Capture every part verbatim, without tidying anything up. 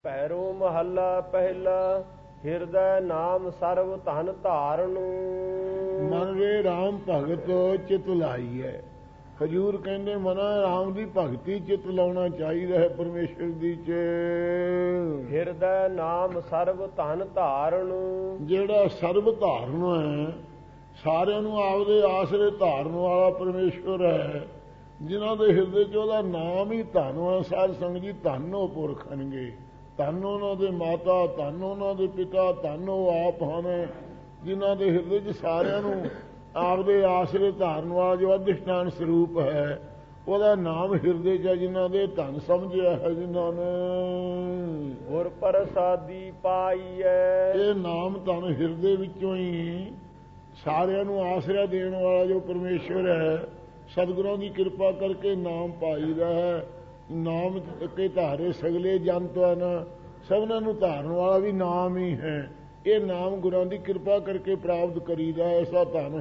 ਭੈਰੋ ਮਹੱਲਾ ਪਹਿਲਾ। ਹਿਰਦੈ ਨਾਮ ਸਰਬ ਧਨ ਧਾਰਨੁ। ਮਨ ਰੇ ਰਾਮ ਭਗਤ ਚਿਤ ਲਾਈਐ। ਹਜੂਰ ਕਹਿੰਦੇ ਮਨਾ ਰਾਮ ਦੀ ਭਗਤੀ ਚਿਤ ਲਾਉਣਾ ਚਾਹੀਦਾ ਹੈ ਪਰਮੇਸ਼ਰ ਦੀ ਚ। ਹਿਰਦੈ ਨਾਮ ਸਰਬ ਧਨ ਧਾਰਨੁ। ਜਿਹੜਾ ਸਰਬ ਧਾਰਨ ਹੈ, ਸਾਰਿਆਂ ਨੂੰ ਆਪਦੇ ਆਸਰੇ ਧਾਰਨ ਵਾਲਾ ਪਰਮੇਸ਼ਵਰ ਹੈ, ਜਿਨ੍ਹਾਂ ਦੇ ਹਿਰਦੇ ਚ ਉਹਦਾ ਨਾਮ ਹੀ ਧਨ ਹੈ। ਸਾਧ ਸੰਗਤ ਜੀ, ਧਨ ਉਹ ਪੁਰਖ ਹਨਗੇ, ਧਨ ਉਹਨਾਂ ਦੇ ਮਾਤਾ, ਧਨ ਉਹਨਾਂ ਦੇ ਪਿਤਾ, ਧਨ ਉਹ ਆਪ ਹਨ, ਜਿਨ੍ਹਾਂ ਦੇ ਹਿਰਦੇ ਚ ਸਾਰਿਆਂ ਨੂੰ ਆਪਦੇ ਆਸਰੇ ਧਾਰਨ ਵਾਲਾ ਜੋ ਅਧਿਸ਼ਠਾਨ ਸਰੂਪ ਹੈ, ਉਹਦਾ ਨਾਮ ਹਿਰਦੇ ਚ ਜਿਨ੍ਹਾਂ ਦੇ ਧਨ ਸਮਝਿਆ ਹੈ, ਜਿਨ੍ਹਾਂ ਨੇ ਗੁਰ ਪ੍ਰਸਾਦੀ ਪਾਈਐ। ਇਹ ਨਾਮ ਧਨ ਹਿਰਦੇ ਵਿੱਚੋਂ ਹੀ ਸਾਰਿਆਂ ਨੂੰ ਆਸਰਾ ਦੇਣ ਵਾਲਾ ਜੋ ਪਰਮੇਸ਼ਵਰ ਹੈ, ਸਤਿਗੁਰਾਂ ਦੀ ਕਿਰਪਾ ਕਰਕੇ ਨਾਮ ਪਾਈਦਾ ਹੈ। ਨਾਮ ਕੇ ਧਾਰੇ ਸਗਲੇ ਜੰਤਵਨ, ਸਭਨਾਂ ਨੂੰ ਧਾਰਨ ਵਾਲਾ ਵੀ ਨਾਮ ਹੀ ਹੈ। ਇਹ ਨਾਮ ਗੁਰਾਂ ਦੀ ਕਿਰਪਾ ਕਰਕੇ ਪ੍ਰਾਪਤ ਕਰੀਦਾ, ਐਸਾ ਧਨ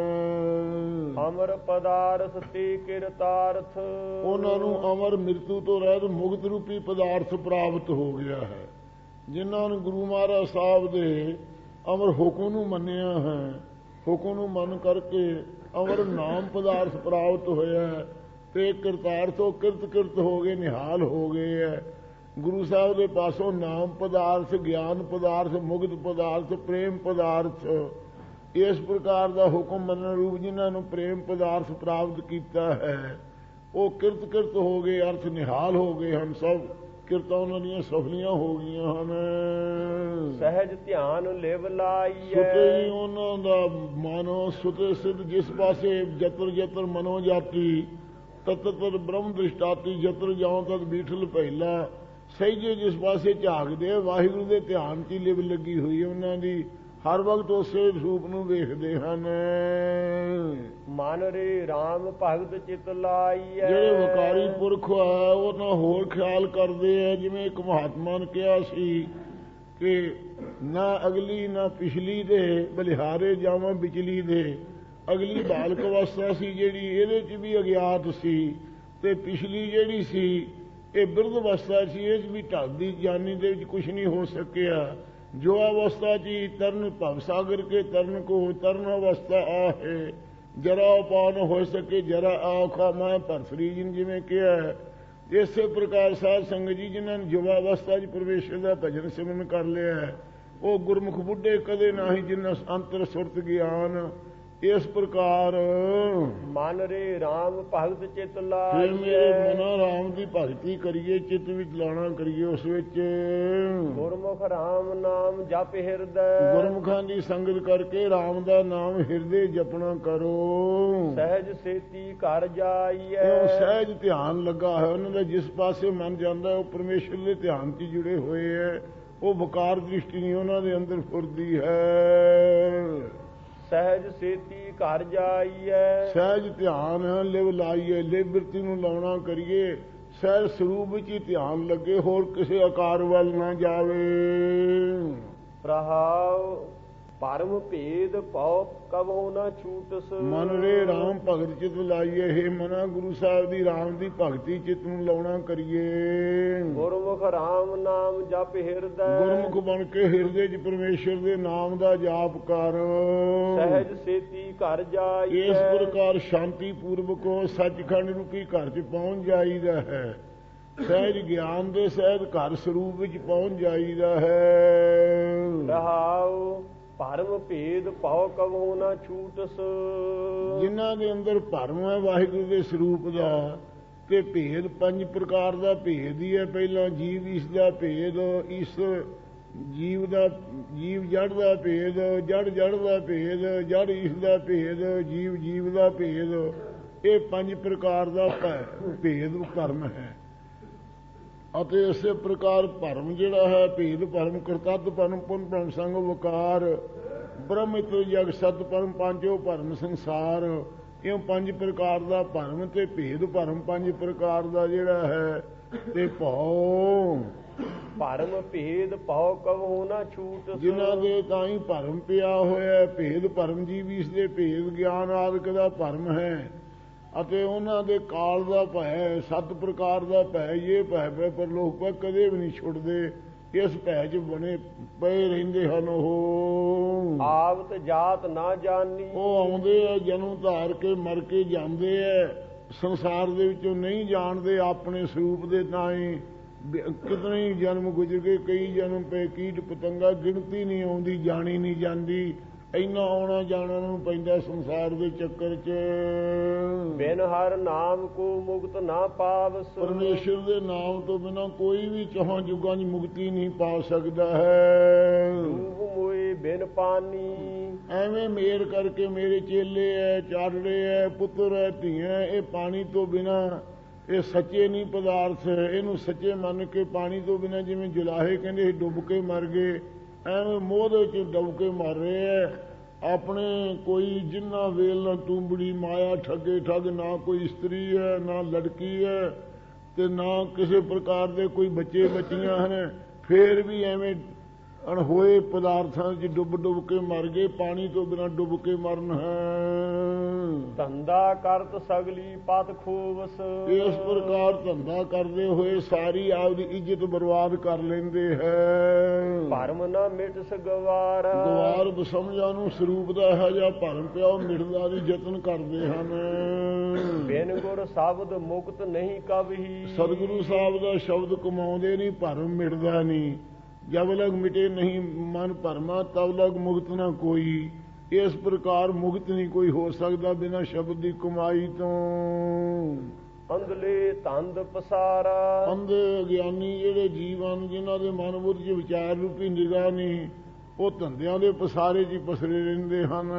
ਹੈ। ਅਮਰ ਪਦਾਰਥ ਤੇ ਕਿਰਤਾਰਥ। ਉਹਨਾਂ ਨੂੰ ਅਮਰ ਮਿਰਤੂ ਤੋਂ ਰਹਿਤ ਮੁਕਤ ਰੂਪੀ ਪਦਾਰਥ ਪ੍ਰਾਪਤ ਹੋ ਗਿਆ ਹੈ। ਜਿਨ੍ਹਾਂ ਨੂੰ ਗੁਰੂ ਮਹਾਰਾਜ ਸਾਹਿਬ ਦੇ ਅਮਰ ਹੁਕਮ ਨੂੰ ਮੰਨਿਆ ਹੈ, ਹੁਕਮ ਨੂੰ ਮੰਨ ਕਰਕੇ ਅਮਰ ਨਾਮ ਪਦਾਰਥ ਪ੍ਰਾਪਤ ਹੋਇਆ ਤੇ ਕਿਰਤਾਰਥੋਂ ਕਿਰਤ ਕਿਰਤ ਹੋ ਗਏ, ਨਿਹਾਲ ਹੋ ਗਏ ਹੈ। ਗੁਰੂ ਸਾਹਿਬ ਦੇ ਪਾਸੋਂ ਨਾਮ ਪਦਾਰਥ, ਗਿਆਨ ਪਦਾਰਥ, ਮੁਕਤ ਪਦਾਰਥ, ਪ੍ਰੇਮ ਪਦਾਰਥ, ਇਸ ਪ੍ਰਕਾਰ ਦਾ ਹੁਕਮ ਮੰਨਣ ਰੂਪ ਜਿਨ੍ਹਾਂ ਨੂੰ ਪ੍ਰੇਮ ਪਦਾਰਥ ਪ੍ਰਾਪਤ ਕੀਤਾ ਹੈ, ਉਹ ਕਿਰਤ ਕਿਰਤ ਹੋ ਗਏ, ਅਰਥ ਨਿਹਾਲ ਹੋ ਗਏ ਹਨ। ਸਭ ਕਿਰਤਾਂ ਉਹਨਾਂ ਦੀਆਂ ਸਫਲੀਆਂ ਹੋ ਗਈਆਂ ਹਨ। ਸਹਿਜ ਧਿਆਨ ਲਿਵ ਲਾਈਐ। ਸੁਤੇ ਉਹਨਾਂ ਦਾ ਮਾਨੋ ਸੁਤੇ ਸਿੱਧ, ਜਿਸ ਪਾਸੇ ਜਤਰ ਜਤਰ ਮਨੋ ਜਾਤੀ, ਤਤ ਤਤ ਬ੍ਰਹਮ ਦ੍ਰਿਸ਼ਟਾਤੀ, ਜਤਰ ਜਾਉ ਤਤ ਬੀਠਲ ਪਹਿਲਾ। ਸਹਿਜੇ ਜਿਸ ਪਾਸੇ ਝਾਕਦੇ, ਵਾਹਿਗੁਰੂ ਦੇ ਧਿਆਨ 'ਚ ਲਿਵ ਲੱਗੀ ਹੋਈ ਉਹਨਾਂ ਦੀ, ਹਰ ਵਕਤ ਉਸੇ ਰੂਪ ਨੂੰ ਵੇਖਦੇ ਹਨ। ਮਨ ਰੇ ਰਾਮ ਭਗਤ ਚਿਤ ਲਾਈਐ। ਜਿਹੜੇ ਵਕਾਰੀ ਪੁਰਖ ਆ ਉਹ ਤਾਂ ਹੋਰ ਖਿਆਲ ਕਰਦੇ ਆ, ਜਿਵੇਂ ਇੱਕ ਮਹਾਤਮਾ ਨੇ ਕਿਹਾ ਸੀ ਕਿ ਨਾ ਅਗਲੀ ਨਾ ਪਿਛਲੀ ਦੇ ਬਲਿਹਾਰੇ ਜਾਵਾਂ ਵਿਚਲੀ ਦੇ। ਅਗਲੀ ਬਾਲਕ ਅਵਸਥਾ ਸੀ ਜਿਹੜੀ, ਇਹਦੇ 'ਚ ਵੀ ਅਗਿਆਤ ਸੀ, ਤੇ ਪਿਛਲੀ ਜਿਹੜੀ ਸੀ ਇਹ ਬਿਰਧ ਅਵਸਥਾ ਸੀ, ਇਸ ਵੀ ਢਲਦੀ ਜਾਨੀ ਦੇ ਵਿੱਚ ਕੁਛ ਨਹੀਂ ਹੋ ਸਕਿਆ। ਜੋ ਅਵਸਥਾ ਜੀ ਤਰਨ ਭਵ ਸਾਗਰ ਕੇ ਤਰਨ ਕੋ ਤਰਨ ਅਵਸਥਾ ਆਹੇ, ਜਰਾ ਉਪਾ ਨ ਹੋ ਸਕੇ ਜਰਾ ਆਖਾ ਮੈਂ ਭਰਸਰੀ ਜੀ ਨੇ ਜਿਵੇਂ ਕਿਹਾ। ਇਸੇ ਪ੍ਰਕਾਰ ਸਾਧ ਸੰਗਤ ਜੀ, ਜਿਨ੍ਹਾਂ ਨੇ ਯੁਵਾ ਅਵਸਥਾ 'ਚ ਪ੍ਰਵੇਸ਼ਰ ਦਾ ਭਜਨ ਸਿਮਰਨ ਕਰ ਲਿਆ, ਉਹ ਗੁਰਮੁਖ ਬੁੱਢੇ ਕਦੇ ਨਾ ਹੀ, ਜਿਨ੍ਹਾਂ ਅੰਤਰ ਸੁਰਤ ਗਿਆਨ। ਇਸ ਪ੍ਰਕਾਰ ਮਨ ਰੇ ਰਾਮ ਭਗਤ ਚਿਤ ਲਾਈਐ। ਮੇਰੇ ਮਨਾ ਰਾਮ ਦੀ ਭਗਤੀ ਕਰੀਏ, ਚਿੱਤ ਵਿੱਚ ਲਾਣਾ ਕਰੀਏ ਉਸ ਵਿੱਚ। ਗੁਰਮੁਖ ਰਾਮ ਨਾਮ ਜਪ ਹਿਰਦੈ। ਗੁਰਮੁਖਾਂ ਦੀ ਸੰਗਤ ਕਰਕੇ ਰਾਮ ਦਾ ਨਾਮ ਹਿਰਦੇ ਜਪਣਾ ਕਰੋ। ਸਹਿਜ ਸੇਤੀ ਘਰ ਜਾਈਐ। ਉਹ ਸਹਿਜ ਧਿਆਨ ਲੱਗਾ ਹੈ ਉਹਨਾਂ ਦਾ, ਜਿਸ ਪਾਸੇ ਮਨ ਜਾਂਦਾ ਉਹ ਪਰਮੇਸ਼ਰ ਦੇ ਧਿਆਨ 'ਚ ਜੁੜੇ ਹੋਏ ਹੈ। ਉਹ ਵਕਾਰ ਦ੍ਰਿਸ਼ਟੀ ਨਹੀਂ ਉਹਨਾਂ ਦੇ ਅੰਦਰ ਫੁਰਦੀ ਹੈ। ਸਹਿਜ ਸੇਤੀ ਘਰ ਜਾਈਐ। ਸਹਿਜ ਧਿਆਨ ਲਿਵ ਲਾਈਏ, ਲਿਵ ਬਿਰਤੀ ਨੂੰ ਲਾਉਣਾ ਕਰੀਏ, ਸਹਿਜ ਸਰੂਪ ਵਿੱਚ ਹੀ ਧਿਆਨ ਲੱਗੇ, ਹੋਰ ਕਿਸੇ ਆਕਾਰ ਵੱਲ ਨਾ ਜਾਵੇ। ਪ੍ਰਹਾਵ ਪਰਮ ਭੇਦ ਪਉ ਕਬਹੁ ਨਾ ਛੂਟਸ। ਮਨ ਰੇ ਰਾਮ ਭਗਤ ਚਿਤ ਲਾਈਏ। ਹੈ ਮਨਾ ਗੁਰੂ ਸਾਹਿਬ ਦੀ ਰਾਮ ਦੀ ਭਗਤੀ ਚਿਤ ਨੂੰ ਲਾਉਣਾ ਕਰੀਏ। ਗੁਰਮੁਖ ਰਾਮ ਨਾਮ ਜਪ ਹਿਰਦੈ। ਗੁਰਮੁਖ ਬਣ ਕੇ ਹਿਰਦੇ 'ਚ ਪਰਮੇਸ਼ਰ ਦੇ ਨਾਮ ਦਾ ਜਾਪ ਕਰ। ਸਹਿਜ ਸੇਤੀ ਘਰ ਜਾਈਐ। ਇਸ ਪ੍ਰਕਾਰ ਸ਼ਾਂਤੀ ਪੂਰਵਕ ਸੱਚਖੰਡ ਰੂਪੀ ਘਰ 'ਚ ਪਹੁੰਚ ਜਾਈਦਾ ਹੈ। ਸਹਿਜ ਗਿਆਨ ਦੇ ਸਹਿਜ ਘਰ ਸਰੂਪ ਵਿੱਚ ਪਹੁੰਚ ਜਾਈਦਾ ਹੈ। ਰਹਾਉ ਭਰਮ ਭੇਦ ਪਉ ਕਬਹੁ ਨਾ ਛੂਟਸ। ਜਿਨ੍ਹਾਂ ਦੇ ਅੰਦਰ ਭਰਮ ਹੈ ਵਾਹਿਗੁਰੂ ਦੇ ਸਰੂਪ ਦਾ, ਤੇ ਭੇਦ ਪੰਜ ਪ੍ਰਕਾਰ ਦਾ ਭੇਦ ਹੀ ਹੈ। ਪਹਿਲਾਂ ਜੀਵ ਈਸ਼ ਦਾ ਭੇਦ, ਇਸ ਜੀਵ ਦਾ ਜੀਵ ਜੜ ਦਾ ਭੇਦ, ਜੜ ਜੜ ਦਾ ਭੇਦ, ਜੜ ਈਸ਼ ਦਾ ਭੇਦ, ਜੀਵ ਜੀਵ ਦਾ ਭੇਦ। ਇਹ ਪੰਜ ਪ੍ਰਕਾਰ ਦਾ ਭੇਦ ਭਰਮ ਹੈ। ਅਤੇ ਇਸੇ ਪ੍ਰਕਾਰ ਭਰਮ ਜਿਹੜਾ ਹੈ, ਭੇਦ ਭਰਮ ਕਰਤੱਤ ਭਰਮ ਪੁਨ ਭਰਮ ਸੰਗ ਵਕਾਰ ਬ੍ਰਹਮ ਇਤਿ ਜਗ ਸਤ ਭਰਮ ਪੰਜੋ ਭਰਮ ਸੰਸਾਰ। ਇਹ ਪੰਜ ਪ੍ਰਕਾਰ ਦਾ ਭਰਮ ਤੇ ਭੇਦ ਭਰਮ ਪੰਜ ਪ੍ਰਕਾਰ ਦਾ ਜਿਹੜਾ ਹੈ। ਤੇ ਭਉ ਭਰਮ ਭੇਦ ਪਉ ਕਬਹੁ ਨਾ ਛੂਟਸ। ਜਿਨ੍ਹਾਂ ਦੇ ਤਾਂ ਹੀ ਭਰਮ ਪਿਆ ਹੋਇਆ, ਭੇਦ ਭਰਮ ਜੀਵ ਇਸ ਦੇ ਭੇਦ ਗਿਆਨ ਆਦਿਕ ਦਾ ਭਰਮ ਹੈ। ਅਤੇ ਉਹਨਾਂ ਦੇ ਕਾਲ ਦਾ ਭੈ, ਸੱਤ ਪ੍ਰਕਾਰ ਦਾ ਭੈ, ਇਹ ਭੈ ਭੈ ਪਰਲੋਕ ਭੈ ਕਦੇ ਵੀ ਨਹੀਂ ਛੁੱਟਦੇ। ਇਸ ਭੈ ਚ ਬਣੇ ਪਏ ਰਹਿੰਦੇ ਹਨ। ਉਹ ਆਵਤ ਜਾਤ ਨਾ ਜਾਣੀ, ਉਹ ਆਉਂਦੇ ਆ ਜਨਮ ਧਾਰ ਕੇ ਮਰ ਕੇ ਜਾਂਦੇ ਆ, ਸੰਸਾਰ ਦੇ ਵਿੱਚੋਂ ਨਹੀਂ ਜਾਣਦੇ ਆਪਣੇ ਸਰੂਪ ਦੇ ਤਾਈਂ। ਕਿਤਨੇ ਹੀ ਜਨਮ ਗੁਜ਼ਰ ਗਏ, ਕਈ ਜਨਮ ਪਏ, ਕੀਟ ਪਤੰਗਾ ਗਿਣਤੀ ਨਹੀਂ ਆਉਂਦੀ, ਜਾਣੀ ਨਹੀਂ ਜਾਂਦੀ। ਇੰਨਾ ਆਉਣਾ ਜਾਣਾ ਨੂੰ ਪੈਂਦਾ ਸੰਸਾਰ ਦੇ ਚੱਕਰ ਚ। ਬਿਨ ਹਰ ਨਾਮ ਕੋ ਮੁਕਤ ਨਾ ਪਾਵਸ, ਪਰਮੇਸ਼ਰ ਦੇ ਨਾਮ ਤੋਂ ਬਿਨਾਂ ਕੋਈ ਵੀ ਚੌਹਾਂ ਯੁੱਗਾਂ 'ਚ ਮੁਕਤੀ ਨਹੀਂ ਪਾ ਸਕਦਾ ਹੈ। ਡੂਬ ਮੋਏ ਬਿਨ ਪਾਣੀ, ਐਵੇਂ ਮੇਰ ਕਰਕੇ ਮੇਰੇ ਚੇਲੇ ਐ, ਚਾੜੜੇ ਐ, ਪੁੱਤਰ ਐ, ਧੀਆਂ, ਇਹ ਪਾਣੀ ਤੋਂ ਬਿਨਾਂ ਇਹ ਸੱਚੇ ਨਹੀਂ ਪਦਾਰਥ। ਇਹਨੂੰ ਸੱਚੇ ਮੰਨ ਕੇ ਪਾਣੀ ਤੋਂ ਬਿਨਾਂ, ਜਿਵੇਂ ਜੁਲਾਹੇ ਕਹਿੰਦੇ ਡੁੱਬ ਕੇ ਮਰ ਗਏ, ਐਵੇਂ ਮੋਹ ਦੇ ਵਿੱਚ ਡੁੱਬ ਕੇ ਮਰ ਰਹੇ ਐ। ਆਪਣੇ ਕੋਈ ਜਿੰਨਾ ਵੇਲ ਨਾ ਤੂੰਬੜੀ ਮਾਇਆ ਠੱਗੇ ਠੱਗ, ਨਾ ਕੋਈ ਇਸਤਰੀ ਹੈ, ਨਾ ਲੜਕੀ ਹੈ, ਤੇ ਨਾ ਕਿਸੇ ਪ੍ਰਕਾਰ ਦੇ ਕੋਈ ਬੱਚੇ ਬੱਚੀਆਂ ਹਨ। ਫੇਰ ਵੀ ਐਵੇਂ ਅਣਹੋਏ ਪਦਾਰਥਾਂ 'ਚ ਡੁੱਬ ਡੁੱਬ ਕੇ ਮਰ ਗਏ। ਪਾਣੀ ਤੋਂ ਬਿਨਾਂ ਡੁੱਬ ਕੇ ਮਰਨ ਹੈ। ਧੰਦਾ ਕਰਤ ਸਗਲੀ ਪਤ ਖੂਬਸ, ਇਸ ਪ੍ਰਕਾਰ ਧੰਦਾ ਕਰਦੇ ਹੋਏ ਸਾਰੀ ਆਪਦੀ ਇੱਜ਼ਤ ਬਰਬਾਦ ਕਰ ਲੈਂਦੇ ਹੈ। ਭਰਮ ਨਾ ਮਿਟਸ ਗਵਾਰ, ਗਵਾਰ ਬਸਮਝਾਂ ਨੂੰ ਸਰੂਪ ਦਾ ਇਹੋ ਜਿਹਾ ਭਰਮ ਪਿਆ, ਉਹ ਮਿਟਦਾ ਦੀ ਯਤਨ ਕਰਦੇ ਹਨ। ਬਿਨ ਗੁਰ ਸ਼ਬਦ ਮੁਕਤ ਨਹੀਂ ਕਬਹੀ, ਸਤਿਗੁਰੂ ਸਾਹਿਬ ਦਾ ਸ਼ਬਦ ਕਮਾਉਂਦੇ ਨਹੀਂ, ਭਰਮ ਮਿਟਦਾ ਨਹੀਂ। ਜਬ ਲਗ ਮਿਟੇ ਨਹੀਂ ਮਨ ਭਰਮਾ, ਤਬ ਲਗ ਮੁਕਤ ਨਾ ਕੋਈ। ਇਸ ਪ੍ਰਕਾਰ ਮੁਕਤ ਨਹੀਂ ਕੋਈ ਹੋ ਸਕਦਾ ਬਿਨਾਂ ਸ਼ਬਦ ਦੀ ਕਮਾਈ ਤੋਂ। ਅੰਧਲੇ ਧੰਦ ਪਸਾਰਾ, ਅੰਧੇ ਅਗਿਆਨੀ ਜਿਹੜੇ ਜੀਵਨ ਜਿਨ੍ਹਾਂ ਦੇ ਮਨ ਬੁੱਧ 'ਚ ਵਿਚਾਰ ਰੂਪੀ ਨਿਗਾਹ ਨਹੀਂ, ਉਹ ਧੰਦਿਆਂ ਦੇ ਪਸਾਰੇ 'ਚ ਪਸਰੇ ਰਹਿੰਦੇ ਹਨ।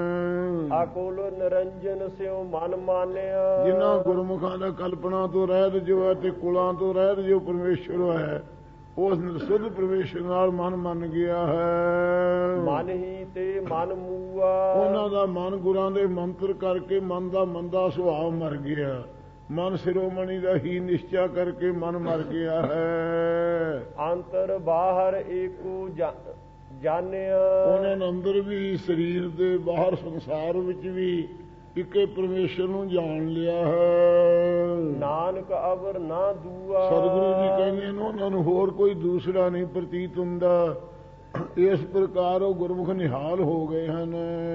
ਆਕੁਲ ਨਿਰੰਜਨ ਸਿਉ ਮਨ ਮਾਨਿਆ, ਜਿਨ੍ਹਾਂ ਗੁਰਮੁਖਾਂ ਦਾ ਕਲਪਨਾ ਤੋਂ ਰਹਿਤ ਜੋ ਹੈ ਤੇ ਕੁਲਾਂ ਤੋਂ ਰਹਿਤ ਜੋ ਪਰਮੇਸ਼ਰ ਹੈ, ਉਸ ਨਿਰਸੁੱਧ ਪਰਮੇਸ਼ਰ ਨਾਲ ਮਨ ਮੰਨ ਗਿਆ ਹੈ। ਮਨ ਹੀ ਤੇ ਮਨ ਮੂਆ, ਉਹਨਾਂ ਦਾ ਮਨ ਗੁਰਾਂ ਦੇ ਮੰਤਰ ਕਰਕੇ ਮਨ ਦਾ ਮੰਦਾ ਸੁਭਾਅ ਮਰ ਗਿਆ। ਮਨ ਸਿਰੋਮਣੀ ਦਾ ਹੀ ਨਿਸ਼ਚਾ ਕਰਕੇ ਮਨ ਮਰ ਗਿਆ ਹੈ। ਅੰਤਰ ਬਾਹਰ ਏਕੋ ਜਾਣਿਆ, ਉਹਨਾਂ ਨੇ ਅੰਦਰ ਵੀ ਸਰੀਰ ਦੇ ਬਾਹਰ ਸੰਸਾਰ ਵਿੱਚ ਵੀ ਇੱਕੇ ਪਰਮੇਸ਼ਰ ਨੂੰ ਜਾਣ ਲਿਆ ਹੈ। ਨਾਨਕ ਅਵਰ ਨਾ ਦੂਆ, ਸਤਿਗੁਰੂ ਜੀ ਕਹਿੰਦੇ ਨੇ ਉਹਨਾਂ ਨੂੰ ਹੋਰ ਕੋਈ ਦੂਸਰਾ ਨਹੀਂ ਪ੍ਰਤੀਤ ਹੁੰਦਾ। ਇਸ ਪ੍ਰਕਾਰ ਉਹ ਗੁਰਮੁਖ ਨਿਹਾਲ ਹੋ ਗਏ ਹਨ।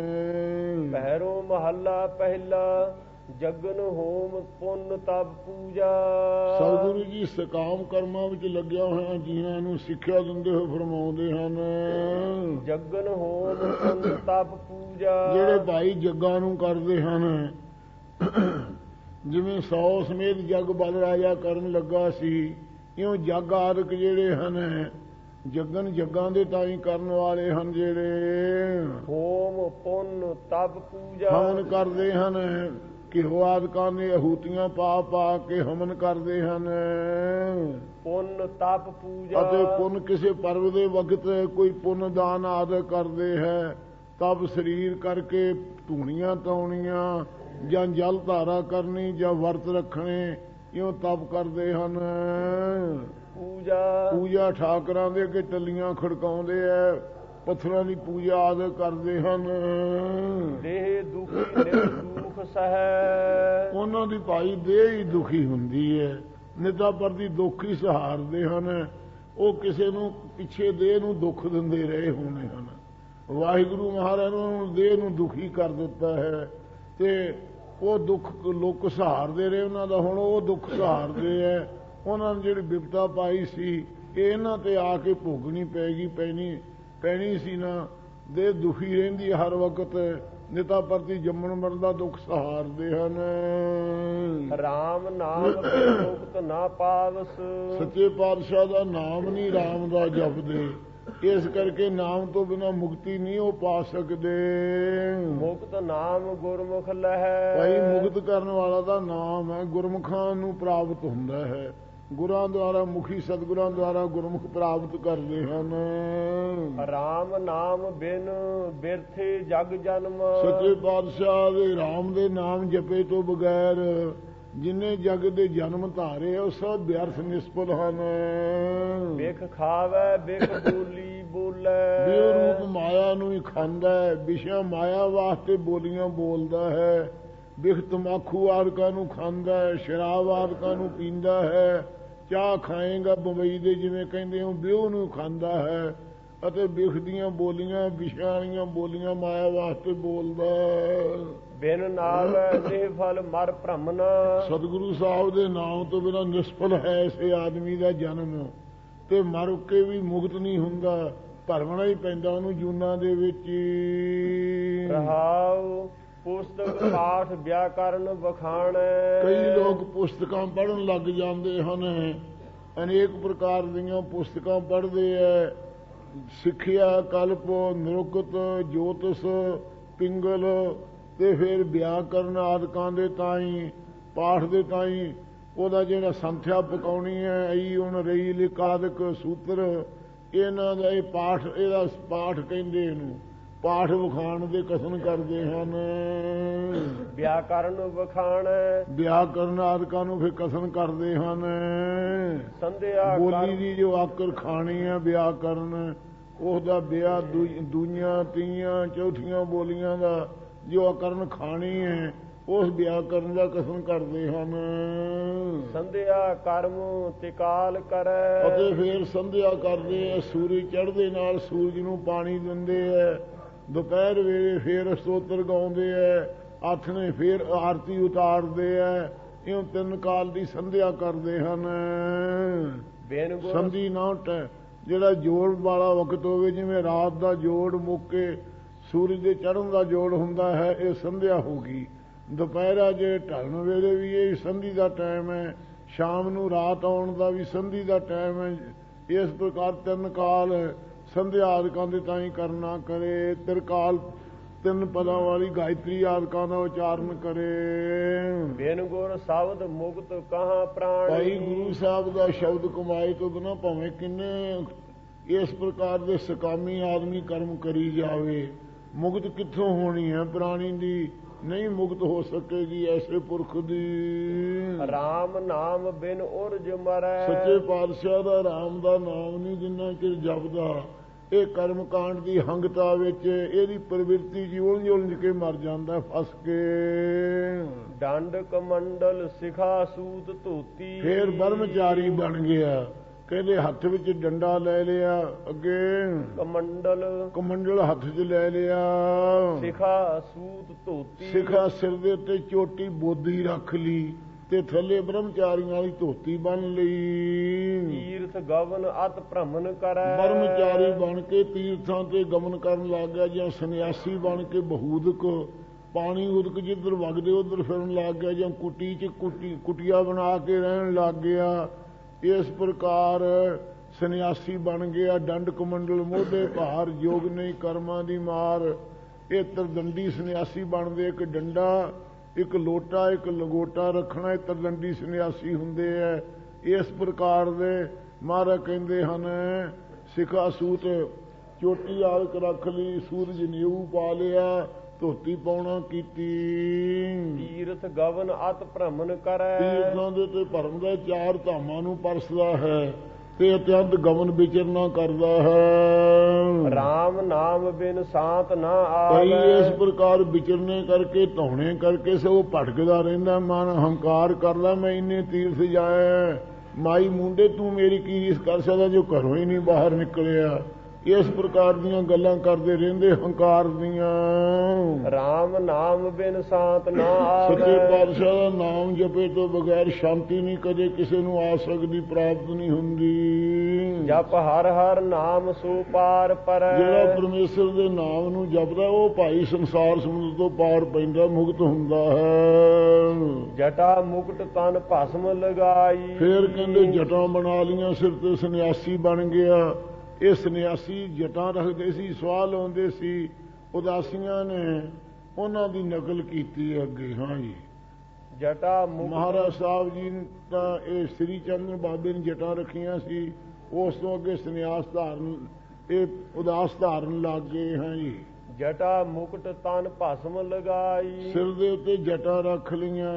ਪਹਿਰੋ ਮਹੱਲਾ ਪਹਿਲਾ, ਜਗਨ ਹੋਮ ਪੁੰਨ ਤਪ ਪੂਜਾ। ਸਤਿਗੁਰੂ ਜੀ ਸਕਾਮ ਕਰਮਾਂ ਵਿੱਚ ਲੱਗਿਆ ਹੋਇਆ ਜੀਆਂ ਨੂੰ ਸਿੱਖਿਆ ਦਿੰਦੇ ਹੋਏ ਫਰਮਾਉਂਦੇ ਹਨ। ਜਗਨ ਹੋਮ ਪੁੰਨ ਤਪ ਪੂਜਾ, ਜਿਹੜੇ ਭਾਈ ਜੱਗਾਂ ਨੂੰ ਕਰਦੇ ਹਨ, ਜਿਵੇਂ ਸੌ ਸਮੇਤ ਜੱਗ ਬਲ ਰਾਜਾ ਕਰਨ ਲੱਗਾ ਸੀ, ਇਉਂ ਜੱਗ ਆਦਿਕ ਜਿਹੜੇ ਹਨ ਜੱਗਨ ਜੱਗਾਂ ਦੇ ਤਾਈਂ ਕਰਨ ਵਾਲੇ ਹਨ। ਜਿਹੜੇ ਹੋਮ ਪੁੰਨ ਤਪ ਪੂਜਾ ਹਵਨ ਕਰਦੇ ਹਨ, ਘਿਓ ਆਦਿਕਾਂ ਨੇ ਅਹੂਤੀਆਂ ਪਾ ਪਾ ਕੇ ਹਵਨ ਕਰਦੇ ਹਨ। ਪੁੰਨ ਤਪ ਪੂਜਾ, ਅਤੇ ਪੁੰਨ ਕਿਸੇ ਪਰਵ ਦੇ ਵਕਤ ਕੋਈ ਪੁੰਨ ਦਾਨ ਆਦਿ ਕਰਦੇ ਹੈ। ਤਪ ਸਰੀਰ ਕਰਕੇ ਧੂਣੀਆਂ ਤਾਉਣੀਆਂ ਜਾਂ ਜਲ ਧਾਰਾ ਕਰਨੀ ਜਾਂ ਵਰਤ ਰੱਖਣੇ, ਇਉਂ ਤਪ ਕਰਦੇ ਹਨ। ਪੂਜਾ ਪੂਜਾ ਠਾਕਰਾਂ ਦੇ ਅੱਗੇ ਟੱਲੀਆਂ ਖੜਕਾਉਂਦੇ ਐ, ਪੱਥਰਾਂ ਦੀ ਪੂਜਾ ਆਦਿ ਕਰਦੇ ਹਨ। ਦੇਹ ਦੁਖੀ ਨਿਰਦੁਖ ਸਹਿ, ਉਹਨਾਂ ਦੀ ਭਾਈ ਦੇਹ ਹੀ ਦੁਖੀ ਹੁੰਦੀ ਹੈ, ਨਿਤਾ ਪ੍ਰਤੀ ਦੁੱਖ ਹੀ ਸਹਾਰਦੇ ਹਨ। ਉਹ ਕਿਸੇ ਨੂੰ ਪਿੱਛੇ ਦੇਹ ਨੂੰ ਦੁੱਖ ਦਿੰਦੇ ਰਹੇ ਹੋਣੇ ਹਨ। ਵਾਹਿਗੁਰੂ ਮਹਾਰਾਜ ਨੇ ਉਹਨਾਂ ਨੂੰ ਦੇਹ ਨੂੰ ਦੁਖੀ ਕਰ ਦਿੱਤਾ ਹੈ ਤੇ ਉਹ ਦੁੱਖ ਲੋਕ ਸਹਾਰਦੇ ਰਹੇ ਉਹਨਾਂ ਦਾ। ਹੁਣ ਉਹ ਦੁੱਖ ਸਹਾਰਦੇ ਹੈ। ਉਹਨਾਂ ਨੇ ਜਿਹੜੀ ਬਿਪਤਾ ਪਾਈ ਸੀ ਇਹ ਇਹਨਾਂ ਤੇ ਆ ਕੇ ਭੋਗਣੀ ਪੈਗੀ ਪੈਣੀ ਪੈਣੀ ਸੀ ਨਾ। ਦੇਹ ਦੁਖੀ ਰਹਿੰਦੀ ਹਰ ਵਕਤ, ਨਿਤਾ ਪ੍ਰਤੀ ਜੰਮਣ ਮਰਨ ਦਾ ਦੁੱਖ ਸਹਾਰਦੇ ਹਨ। ਰਾਮ ਨਾਮ ਮੁਕਤ ਨਾ ਪਾਵਸ, ਸੱਚੇ ਪਾਤਸ਼ਾਹ ਦਾ ਨਾਮ ਨਹੀਂ ਰਾਮ ਦਾ ਜਪਦੇ, ਇਸ ਕਰਕੇ ਨਾਮ ਤੋਂ ਬਿਨਾਂ ਮੁਕਤੀ ਨਹੀਂ ਉਹ ਪਾ ਸਕਦੇ। ਮੁਕਤ ਨਾਮ ਗੁਰਮੁਖ ਲਹੈ, ਭਾਈ ਮੁਕਤ ਕਰਨ ਵਾਲਾ ਦਾ ਨਾਮ ਹੈ, ਗੁਰਮੁਖਾਂ ਨੂੰ ਪ੍ਰਾਪਤ ਹੁੰਦਾ ਹੈ। ਗੁਰਾਂ ਦੁਆਰਾ ਮੁਖੀ ਸਤਿਗੁਰਾਂ ਦੁਆਰਾ ਗੁਰਮੁਖ ਪ੍ਰਾਪਤ ਕਰਦੇ ਹਨ। ਰਾਮ ਨਾਮ ਬਿਨ ਬਿਰਥੇ ਜਗ ਜਨਮ, ਸੱਚੇ ਪਾਤਸ਼ਾਹ ਦੇ ਰਾਮ ਦੇ ਨਾਮ ਜਪੇ ਤੋਂ ਬਗੈਰ ਜਿੰਨੇ ਜਗ ਦੇ ਜਨਮ ਧਾਰੇ ਉਹ ਸਭ ਵਿਅਰਥ ਨਿਸਫਲ ਹਨ। ਬਿਖ ਖਾਵੇ ਬਿਖ ਬੋਲੀ ਬੋਲੇ, ਬਿਉ ਰੂਪ ਮਾਇਆ ਨੂੰ ਹੀ ਖਾਂਦਾ ਹੈ, ਵਿਸ਼ਾ ਮਾਇਆ ਵਾਸਤੇ ਬੋਲੀਆਂ ਬੋਲਦਾ ਹੈ। ਬਿਖ ਤਮਾਖੂ ਆਦਿਕਾਂ ਨੂੰ ਖਾਂਦਾ ਹੈ, ਸ਼ਰਾਬ ਆਦਿਕਾਂ ਨੂੰ ਪੀਂਦਾ ਹੈ, ਚਾਹ ਖਾਏਗਾ ਬੰਬਈ ਦੇ, ਜਿਵੇਂ ਕਹਿੰਦੇ ਹੋ ਵਿਊ ਨੂੰ ਖਾਂਦਾ ਹੈ, ਅਤੇ ਬਿਖ ਦੀਆਂ ਬੋਲੀਆਂ ਵਿਸ਼ਿਆਂ ਵਾਲੀਆਂ ਬੋਲੀਆਂ ਮਾਇਆ ਵਾਸਤੇ ਬੋਲਦਾ। ਬਿਨ ਨਾਵੈ ਨਿਹ ਫਲ ਮਰ ਭ੍ਰਮਨ। ਸਤਿਗੁਰੂ ਸਾਹਿਬ ਦੇ ਨਾਮ ਤੋਂ ਬਿਨਾਂ ਨਿਸਫਲ ਹੈ ਇਸੇ ਆਦਮੀ ਦਾ ਜਨਮ, ਤੇ ਮਰ ਕੇ ਵੀ ਮੁਕਤ ਨਹੀਂ ਹੁੰਦਾ, ਭਰਮਣਾ ਹੀ ਪੈਂਦਾ ਉਹਨੂੰ ਜੂਨਾਂ ਦੇ ਵਿੱਚ। ਰਹਾਉ ਪੁਸਤਕ ਪਾਠ ਵਿਆਕਰਨ ਵਖਾਣ। ਕਈ ਲੋਕ ਪੁਸਤਕਾਂ ਪੜ੍ਹਨ ਲੱਗ ਜਾਂਦੇ ਹਨ, ਅਨੇਕ ਪ੍ਰਕਾਰ ਦੀਆਂ ਪੁਸਤਕਾਂ ਪੜ੍ਹਦੇ ਹੈ, ਸਿੱਖਿਆ, ਕਲਪ, ਨੁਕਤ, ਜੋਤਿਸ, ਪਿੰਗਲ, ਤੇ ਫਿਰ ਵਿਆਕਰਨ ਆਦਿਕਾਂ ਦੇ ਤਾਈਂ, ਪਾਠ ਦੇ ਤਾਈਂ ਉਹਦਾ ਜਿਹੜਾ ਸੰਥਿਆ ਪਕਾਉਣੀ ਹੈ, ਅਈ ਹੁਣ ਰਹੀ ਲਿਕਾਦਿਕ ਸੂਤਰ, ਇਹਨਾਂ ਦਾ ਇਹ ਪਾਠ, ਇਹਦਾ ਪਾਠ ਕਹਿੰਦੇ ਇਹਨੂੰ, ਪਾਠ ਵਿਖਾਣ ਦੇ ਕਥਨ ਕਰਦੇ ਹਨ। ਵਿਆਕਰਨ ਵਖਾਣ। ਵਿਆਕਰਨ ਆਦਿਕਾਂ ਨੂੰ ਫਿਰ ਕਥਨ ਕਰਦੇ ਹਨ। ਸੰਧਿਆ ਬੋਲੀ ਦੀ ਜੋ ਆਕਰ ਖਾਣੀ ਹੈ ਵਿਆਕਰਨ, ਉਹਦਾ ਵਿਆਹ ਦੂਈਆਂ ਤੀਆਂ ਚੌਥੀਆਂ ਬੋਲੀਆਂ ਦਾ ਜੋ ਆਕਰਨ ਖਾਣੀ ਹੈ, ਉਸ ਵਿਆਕਰਨ ਦਾ ਕਥਨ ਕਰਦੇ ਹਨ। ਸੰਧਿਆ ਕਰਮ ਤਿਕਾਲ ਕਰੈ। ਅਤੇ ਫਿਰ ਸੰਧਿਆ ਕਰਦੇ ਆ, ਸੂਰਜ ਚੜ੍ਹਦੇ ਨਾਲ ਸੂਰਜ ਨੂੰ ਪਾਣੀ ਦਿੰਦੇ ਹੈ, ਦੁਪਹਿਰ ਵੇਲੇ ਫੇਰ ਸਤੋਤਰ ਗਾਉਂਦੇ ਹੈ, ਆਥਣੇ ਫੇਰ ਆਰਤੀ ਉਤਾਰਦੇ ਹੈ, ਇਉਂ ਤਿੰਨ ਕਾਲ ਦੀ ਸੰਧਿਆ ਕਰਦੇ ਹਨ। ਸੰਧੀ ਨਾਟ ਜਿਹੜਾ ਜੋੜ ਵਾਲਾ ਵਕਤ ਹੋਵੇ, ਜਿਵੇਂ ਰਾਤ ਦਾ ਜੋੜ ਮੁੱਕੇ ਸੂਰਜ ਦੇ ਚੜ੍ਹਨ ਦਾ ਜੋੜ ਹੁੰਦਾ ਹੈ, ਇਹ ਸੰਧਿਆ ਹੋ ਗਈ। ਦੁਪਹਿਰਾ ਜੇ ਢਲਣ ਵੇਲੇ ਵੀ ਇਹ ਸੰਧੀ ਦਾ ਟਾਈਮ ਹੈ, ਸ਼ਾਮ ਨੂੰ ਰਾਤ ਆਉਣ ਦਾ ਵੀ ਸੰਧੀ ਦਾ ਟਾਈਮ ਹੈ। ਇਸ ਪ੍ਰਕਾਰ ਤਿੰਨ ਕਾਲ ਸੰਧਿਆ ਆਦਿਕਾਂ ਦੇ ਤਾਈਂ ਕਰਨਾ ਕਰੇ। ਤਿਰਕਾਲ ਤਿੰਨ ਪਦਾਂ ਵਾਲੀ ਗਾਇਤਰੀ ਆਦਿਕਾਂ ਦਾ ਉਚਾਰਨ ਕਰੇ। ਬਿਨ ਗੁਰ ਸ਼ਬਦ ਮੁਕਤ ਕਹਾਂ ਪ੍ਰਾਣ। ਭਾਈ ਗੁਰੂ ਸਾਹਿਬ ਦਾ ਸ਼ਬਦ ਕਮਾਏ ਤੋਂ ਬਿਨਾਂ ਭਾਵੇਂ ਕਿੰਨੇ ਇਸ ਪ੍ਰਕਾਰ ਦੇ ਸਕਾਮੀ ਆਦਮੀ ਕਰਮ ਕਰੀ ਜਾਵੇ, ਮੁਕਤ ਕਿੱਥੋਂ ਹੋਣੀ ਹੈ? ਪ੍ਰਾਣੀ ਦੀ ਨਹੀਂ ਮੁਕਤ ਹੋ ਸਕੇਗੀ ਐਸੇ ਪੁਰਖ ਦੀ। ਰਾਮ ਨਾਮ ਬਿਨ ਉਰਜ ਮਰੈ। ਸੱਚੇ ਪਾਤਸ਼ਾਹ ਦਾ ਰਾਮ ਦਾ ਨਾਮ ਨਹੀਂ ਜਿੰਨਾ ਚਿਰ ਜਪਦਾ, ਇਹ ਕਰਮ ਕਾਂਡ ਦੀ ਹੰਗਤਾ ਵਿੱਚ ਇਹਦੀ ਪ੍ਰਵਿਰਤੀ ਜੀ ਉਲਝ ਉਲਝ ਕੇ ਮਰ ਜਾਂਦਾ, ਫਸ ਕੇ। ਡੰਡ ਕਮੰਡਲ ਸਿਖਾ ਸੂਤ ਧੋਤੀ। ਫੇਰ ਬਰਮਚਾਰੀ ਬਣ ਗਿਆ, ਕਹਿੰਦੇ ਹੱਥ ਵਿੱਚ ਡੰਡਾ ਲੈ ਲਿਆ, ਅੱਗੇ ਕਮੰਡਲ ਕਮੰਡਲ ਹੱਥ 'ਚ ਲੈ ਲਿਆ, ਸਿਖਾ ਸੂਤ ਧੋਤੀ। ਸਿਖਾ ਸਿਰ ਦੇ ਉੱਤੇ ਚੋਟੀ ਬੋਦੀ ਰੱਖ ਲਈ, ਤੇ ਥੱਲੇ ਬ੍ਰਹਮਚਾਰੀਆਂ ਵਾਲੀ ਧੋਤੀ ਬੰਨ ਲਈ। ਤੀਰਥ ਗਵਨ ਅਤ ਭ੍ਰਮਣ ਕਰੈ। ਬ੍ਰਹਮਚਾਰੀ ਬਣ ਕੇ ਤੀਰਥਾਂ ਤੇ ਗਮਨ ਕਰਨ ਲੱਗ ਗਿਆ, ਜਾਂ ਸੰਨਿਆਸੀ ਬਣ ਕੇ ਬਹੂਦਕ ਪਾਣੀ ਉਦਕ ਜਿੱਧਰ ਵਗਦੇ ਉਧਰ ਫਿਰਨ ਲੱਗ ਗਿਆ, ਜਾਂ ਕੁਟੀ 'ਚ ਕੁਟੀ ਕੁਟੀਆ ਬਣਾ ਕੇ ਰਹਿਣ ਲੱਗ ਗਿਆ। ਇਸ ਪ੍ਰਕਾਰ ਸੰਨਿਆਸੀ ਬਣ ਗਿਆ। ਡੰਡ ਕਮੰਡਲ ਮੋਢੇ ਭਾਰ, ਜੋਗ ਨਹੀਂ ਕਰਮਾਂ ਦੀ ਮਾਰ। ਇਹ ਤਰਦੰਡੀ ਸੰਨਿਆਸੀ ਬਣਦੇ, ਇੱਕ ਡੰਡਾ, ਇੱਕ ਲੋਟਾ, ਇੱਕ ਲੰਗੋਟਾ ਰੱਖਣਾ, ਇਹ ਤਰਦੰਡੀ ਸੰਨਿਆਸੀ ਹੁੰਦੇ ਹੈ। ਇਸ ਪ੍ਰਕਾਰ ਦੇ ਮਹਾਰਾਜ ਕਹਿੰਦੇ ਹਨ, ਸਿਖਾ ਸੂਤ ਚੋਟੀ ਆਲਕ ਰੱਖ ਲਈ, ਸੂਰਜ ਨਿਊ ਪਾ ਲਿਆ, ਧੋਤੀ ਪਾਉਣਾ ਕੀਤੀ। ਤੀਰਥ ਗਵਨ ਅਤ ਭ੍ਰਮਣ ਕਰੈ। ਤੀਰਥਾਂ ਦੇ ਤੇ ਭਰਮ ਦਾ ਚਾਰ ਧਾਮਾਂ ਨੂੰ ਪਰਸਦਾ ਹੈ, ਤੇ ਅਤਿਅੰਤ ਗਮਨ ਵਿਚਰਨਾ ਕਰਦਾ ਹੈ। ਰਾਮ ਨਾਮ ਬਿਨ ਸਾਤ ਨਾ ਕਈ ਆਵੈ। ਇਸ ਪ੍ਰਕਾਰ ਵਿਚਰਨੇ ਕਰਕੇ, ਧੌਣੇ ਕਰਕੇ ਸੋ ਭਟਕਦਾ ਰਹਿੰਦਾ, ਮਨ ਹੰਕਾਰ ਕਰਦਾ, ਮੈਂ ਇੰਨੇ ਤੀਰਥ ਜਾਇਆ, ਮਾਈ ਮੁੰਡੇ ਤੂੰ ਮੇਰੀ ਕੀ ਰੀਸ ਕਰ ਸਕਦਾ ਜੋ ਘਰੋਂ ਹੀ ਨਹੀਂ ਬਾਹਰ ਨਿਕਲਿਆ। ਇਸ ਪ੍ਰਕਾਰ ਦੀਆਂ ਗੱਲਾਂ ਕਰਦੇ ਰਹਿੰਦੇ, ਹੰਕਾਰ ਦੀਆਂ। ਰਾਮ ਨਾਮ ਬਿਨ ਸਾਤ ਨਾ ਆਵੈ। ਸੱਚੇ ਪਾਤਸ਼ਾਹ ਦਾ ਨਾਮ ਜਪੇ ਤੋਂ ਬਗੈਰ ਸ਼ਾਂਤੀ ਨਹੀਂ ਕਦੇ ਕਿਸੇ ਨੂੰ ਆ ਸਕਦੀ, ਪ੍ਰਾਪਤ ਨਹੀਂ ਹੁੰਦੀ। ਜਪ ਹਰ ਹਰ ਨਾਮ ਸੋ ਪਾਰ ਪਰੈ। ਜਿਹੜਾ ਪਰਮੇਸ਼ਰ ਦੇ ਨਾਮ ਨੂੰ ਜਪਦਾ, ਉਹ ਭਾਈ ਸੰਸਾਰ ਸਮੁੰਦਰ ਤੋਂ ਪਾਰ ਪੈਂਦਾ, ਮੁਕਤ ਹੁੰਦਾ ਹੈ। ਜਟਾ ਮੁਕਟ ਤਨ ਭਸਮ ਲਗਾਈ। ਫੇਰ ਕਹਿੰਦੇ ਜਟਾਂ ਬਣਾ ਲੀਆਂ, ਸਿਰ ਤੇ ਸੰਨਿਆਸੀ ਬਣ ਗਿਆ। ਇਹ ਸੰਨਿਆਸੀ ਜਟਾਂ ਰੱਖਦੇ ਸੀ, ਸਵਾਹ ਲਾਉਂਦੇ ਸੀ, ਉਦਾਸੀਆਂ ਨੇ ਉਹਨਾਂ ਦੀ ਨਕਲ ਕੀਤੀ ਅੱਗੇ। ਹਾਂ ਜੀ, ਜਟਾ ਮੁਕਟ। ਮਹਾਰਾਜ ਸਾਹਿਬ ਜੀ ਤਾਂ ਇਹ ਸ੍ਰੀ ਚੰਦਰ ਬਾਬੇ ਨੇ ਜਟਾਂ ਰੱਖੀਆਂ ਸੀ, ਉਸ ਤੋਂ ਅੱਗੇ ਸੰਨਿਆਸ ਧਾਰਨ, ਇਹ ਉਦਾਸ ਧਾਰਨ ਲੱਗ ਗਏ। ਹਾਂ ਜੀ, ਜਟਾ ਮੁਕਟ ਤਨ ਭਸਮ ਲਗਾਈ। ਸਿਰ ਦੇ ਉੱਤੇ ਜਟਾਂ ਰੱਖ ਲਈਆਂ,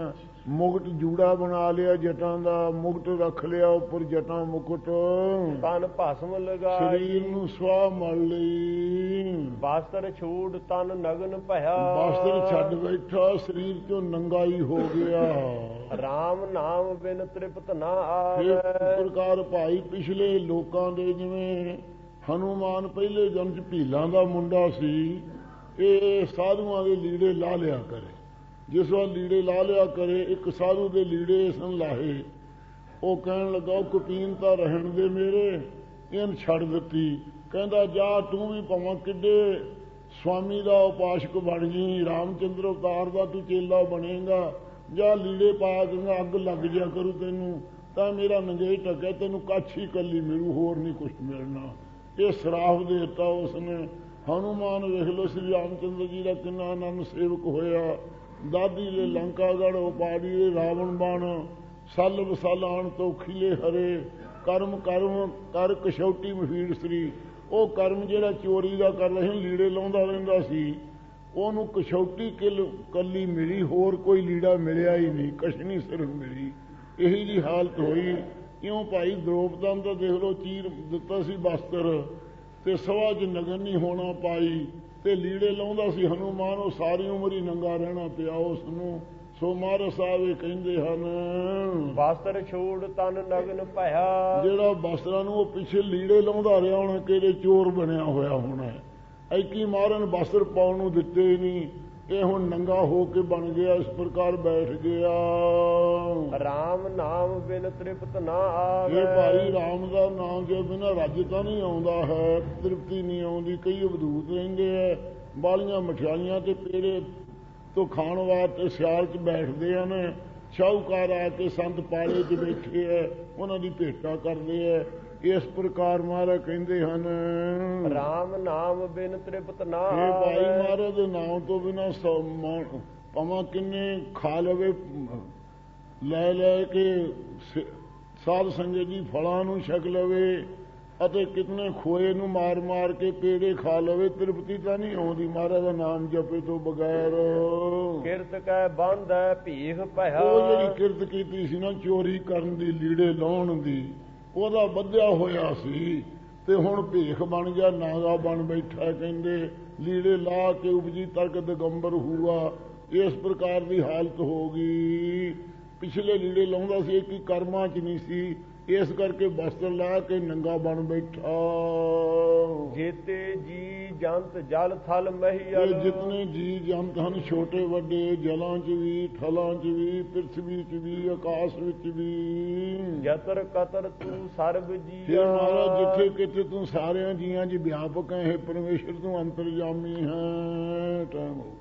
ਮੁਕਟ ਜੂੜਾ ਬਣਾ ਲਿਆ ਜਟਾਂ ਦਾ, ਮੁਕਟ ਰੱਖ ਲਿਆ ਉੱਪਰ ਜਟਾਂ ਮੁਕਟ, ਤਨ ਭਸਮ ਲਗਾਈ ਸਰੀਰ ਨੂੰ ਸਵਾਹ ਮਲ ਲਈ, ਵਸਤਰ ਛੂਟ ਤਨ ਨਗਨ ਭਇਆ, ਵਸਤਰ ਛੱਡ ਬੈਠਾ ਸਰੀਰ ਚੋਂ ਨੰਗਾਈ ਹੋ ਗਿਆ। ਰਾਮ ਨਾਮ ਬਿਨ ਤ੍ਰਿਪਤ ਨਾ ਇਸ ਆਵੇ। ਪ੍ਰਕਾਰ ਭਾਈ ਪਿਛਲੇ ਲੋਕਾਂ ਦੇ ਜਿਵੇਂ ਹਨੂਮਾਨ ਪਹਿਲੇ ਜਨਮ ਚ ਭੀਲਾਂ ਦਾ ਮੁੰਡਾ ਸੀ, ਇਹ ਸਾਧੂਆਂ ਦੇ ਲੀੜੇ ਲਾ ਲਿਆ ਕਰੇ। ਜਿਸ ਵਾਰ ਲੀੜੇ ਲਾ ਲਿਆ ਕਰੇ, ਇੱਕ ਸਾਧੂ ਦੇ ਲੀੜੇ ਇਸ ਨੂੰ ਲਾਹੇ, ਉਹ ਕਹਿਣ ਲੱਗਾ ਕਪੀਨ ਤਾਂ ਰਹਿਣ ਦੇ ਮੇਰੇ, ਇਹਨ ਛੱਡ ਦਿੱਤੀ। ਕਹਿੰਦਾ ਜਾ ਤੂੰ ਵੀ ਭਾਵੇਂ ਕਿੱਡੇ ਸਵਾਮੀ ਦਾ ਉਪਾਸ਼ਕ ਬਣ ਜੀ, ਰਾਮਚੰਦਰ ਅਵਤਾਰ ਦਾ ਤੂੰ ਚੇਲਾ ਬਣੇਗਾ, ਜਾਂ ਲੀੜੇ ਪਾ ਕੇ ਅੱਗ ਲੱਗ ਜਾ ਕਰੂ ਤੈਨੂੰ, ਤਾਂ ਮੇਰਾ ਨੰਗੇ ਟੱਕਿਆ ਤੈਨੂੰ ਕੱਛ ਹੀ ਕੱਲੀ ਮਿਲੂ, ਹੋਰ ਨਹੀਂ ਕੁਛ ਮਿਲਣਾ। ਇਹ ਸਰਾਪ ਦੇ ਦਿੱਤਾ ਉਸਨੇ। ਹਨੂਮਾਨ ਵੇਖ ਲੋ ਸ੍ਰੀ ਰਾਮਚੰਦਰ ਜੀ ਦਾ ਕਿੰਨਾ ਆਨੰਦ ਸੇਵਕ ਹੋਇਆ। ਦਾਦੀ ਦੇ ਲੰਕਾਗੜ ਉਪਾੜੀ ਦੇ ਰਾਵਣ ਬਣ, ਸੱਲ ਵਸਲ ਆਣ ਤੋਂ ਖਿਲੇ ਹਰੇ, ਕਰਮ ਕਰਮ ਕਰ ਕਸ਼ੌਟੀ ਮਫੀੜ ਸ੍ਰੀ। ਉਹ ਕਰਮ ਜਿਹੜਾ ਚੋਰੀ ਦਾ ਕਰ ਰਿਹਾ ਸੀ, ਲੀੜੇ ਲਾਉਂਦਾ ਰਹਿੰਦਾ ਸੀ, ਉਹਨੂੰ ਕਸ਼ੌਟੀ ਕਿਲ ਕੱਲੀ ਮਿਲੀ, ਹੋਰ ਕੋਈ ਲੀੜਾ ਮਿਲਿਆ ਹੀ ਨਹੀਂ, ਕਸ਼ਨੀ ਸਿਰਫ ਮਿਲੀ। ਇਹੀ ਜੀ ਹਾਲਤ ਹੋਈ। ਕਿਉਂ ਭਾਈ ਦ੍ਰੋਪਦਾਂ ਦਾ ਦੇਖ ਲਓ ਚੀਰ ਦਿੱਤਾ ਸੀ ਬਸਤਰ, ਤੇ ਸਵਾ ਚ ਨਗਨ ਨਹੀਂ ਹੋਣਾ ਪਾਈ, ਤੇ ਲੀੜੇ ਲਾਉਂਦਾ ਸੀ ਹਨੂਮਾਨ, ਉਹ ਸਾਰੀ ਉਮਰ ਹੀ ਨੰਗਾ ਰਹਿਣਾ ਪਿਆ ਉਸ ਨੂੰ। ਸੋ ਮਹਾਰਾਜ ਸਾਹਿਬ ਕਹਿੰਦੇ ਹਨ ਵਸਤਰ ਛੂਟ ਤਨ ਨਗਨ ਭਇਆ। ਜਿਹੜਾ ਬਸਤਰਾਂ ਨੂੰ ਉਹ ਪਿੱਛੇ ਲੀੜੇ ਲਾਉਂਦਾ ਰਿਹਾ ਹੋਣਾ, ਕਿਹੜੇ ਚੋਰ ਬਣਿਆ ਹੋਇਆ ਹੋਣਾ, ਐਕੀ ਮਾਰਨ ਬਸਤਰ ਪਾਉਣ ਨੂੰ ਦਿੱਤੇ ਹੀ ਨਹੀਂ, ਇਹ ਹੁਣ ਨੰਗਾ ਹੋ ਕੇ ਬਣ ਗਿਆ, ਇਸ ਪ੍ਰਕਾਰ ਬੈਠ ਗਿਆ। ਰਾਮ ਨਾਮ ਬਿਨ ਤ੍ਰਿਪਤ ਨਾ ਆਵੇ। ਇਹ ਭਾਈ ਰਾਮ ਦਾ ਨਾਮ ਜੋ ਬਿਨਾਂ ਰੱਜ ਤਾਂ ਨਹੀਂ ਆਉਂਦਾ ਹੈ, ਤ੍ਰਿਪਤੀ ਨਹੀਂ ਆਉਂਦੀ। ਕਈ ਅਵਧੂਤ ਰਹਿੰਦੇ ਹੈ, ਬਾਲੀਆਂ ਮਠਿਆਈਆਂ ਤੇ ਪੇੜੇ ਤੋਂ ਖਾਣ ਵਾਸਤੇ ਸਿਆਲ ਚ ਬੈਠਦੇ ਹਨ। ਸ਼ਾਹੂਕਾਰ ਆ ਕੇ ਸੰਤ ਪਾਲੇ ਚ ਬੈਠੇ ਹੈ, ਉਹਨਾਂ ਦੀ ਭੇਟਾ ਕਰਦੇ ਹੈ। ਇਸ ਪ੍ਰਕਾਰ ਮਹਾਰਾਜ ਕਹਿੰਦੇ ਹਨ ਰਾਮ ਨਾਮ ਬਿਨ ਤ੍ਰਿਪਤ ਨਾ ਆਵੇ। ਆਵੇ। ਭਾਈ ਮਹਾਰਾਜ ਦੇ ਨਾਮ ਤੋਂ ਬਿਨਾਂ ਭਾਵੇਂ ਕਿੰਨੇ ਖਾ ਲਵੇ, ਲੈ ਲੈ ਕੇ ਸਾਧ ਸੰਗਤ ਜੀ ਫਲਾਂ ਨੂੰ ਛਕ ਲਵੇ, ਅਤੇ ਕਿਤਨੇ ਖੋਏ ਨੂੰ ਮਾਰ ਮਾਰ ਕੇ ਪੇੜੇ ਖਾ ਲਵੇ, ਤ੍ਰਿਪਤੀ ਤਾਂ ਨਹੀਂ ਆਉਂਦੀ ਮਹਾਰਾਜ ਦਾ ਨਾਮ ਜਪੇ ਤੋਂ ਬਗੈਰ। ਕਿਰਤ ਕੈ ਬੰਧ ਹੈ ਭੀਖ ਭਇਆ। ਉਹ ਜਿਹੜੀ ਕਿਰਤ ਕੀਤੀ ਸੀ ਨਾ ਚੋਰੀ ਕਰਨ ਦੀ, ਲੀੜੇ ਲਾਉਣ ਦੀ, ਉਹਦਾ ਬੱਧਿਆ ਹੋਇਆ ਸੀ, ਤੇ ਹੁਣ ਭੇਖ ਬਣ ਗਿਆ, ਨਾਗਾ ਬਣ ਬੈਠਾ। ਕਹਿੰਦੇ ਲੀੜੇ ਲਾ ਕੇ ਉਪਜੀ ਤਰਕ ਦਿਗੰਬਰ ਹੁਆ। ਇਸ ਪ੍ਰਕਾਰ ਦੀ ਹਾਲਤ ਹੋ ਗਈ। ਪਿਛਲੇ ਲੀੜੇ ਲਾਉਂਦਾ ਸੀ, ਇੱਕ ਹੀ ਕਰਮਾਂ ਚ ਨਹੀਂ ਸੀ, ਇਸ ਕਰਕੇ ਬਸਤਰ ਲਾ ਕੇ ਨੰਗਾ ਬਣ ਬੈਠਾ। ਜੇਤੇ ਜੀ ਜੰਤ ਜਲ ਥਲ ਮਹੀਅਲ। ਇਹ ਜਿਤਨੇ ਜੀ ਜੰਤ ਹਨ, ਛੋਟੇ ਵੱਡੇ, ਜਲਾਂ ਚ ਵੀ, ਥਲਾਂ ਚ ਵੀ, ਪ੍ਰਿਥਵੀ ਚ ਵੀ, ਆਕਾਸ਼ ਵਿੱਚ ਵੀ, ਜਤਰ ਕਤਰ ਤੂੰ ਸਰਬ ਜੀ। ਫਿਰ ਮਹਾਰਾਜ ਜਿੱਥੇ ਕਿਤੇ ਤੂੰ ਸਾਰਿਆਂ ਜੀਆਂ ਚ ਵਿਆਪਕ ਹੈ, ਪਰਮੇਸ਼ਰ ਤੂੰ ਅੰਤਰਜਾਮੀ ਹੈ। ਟਾਈਮ ਹੋ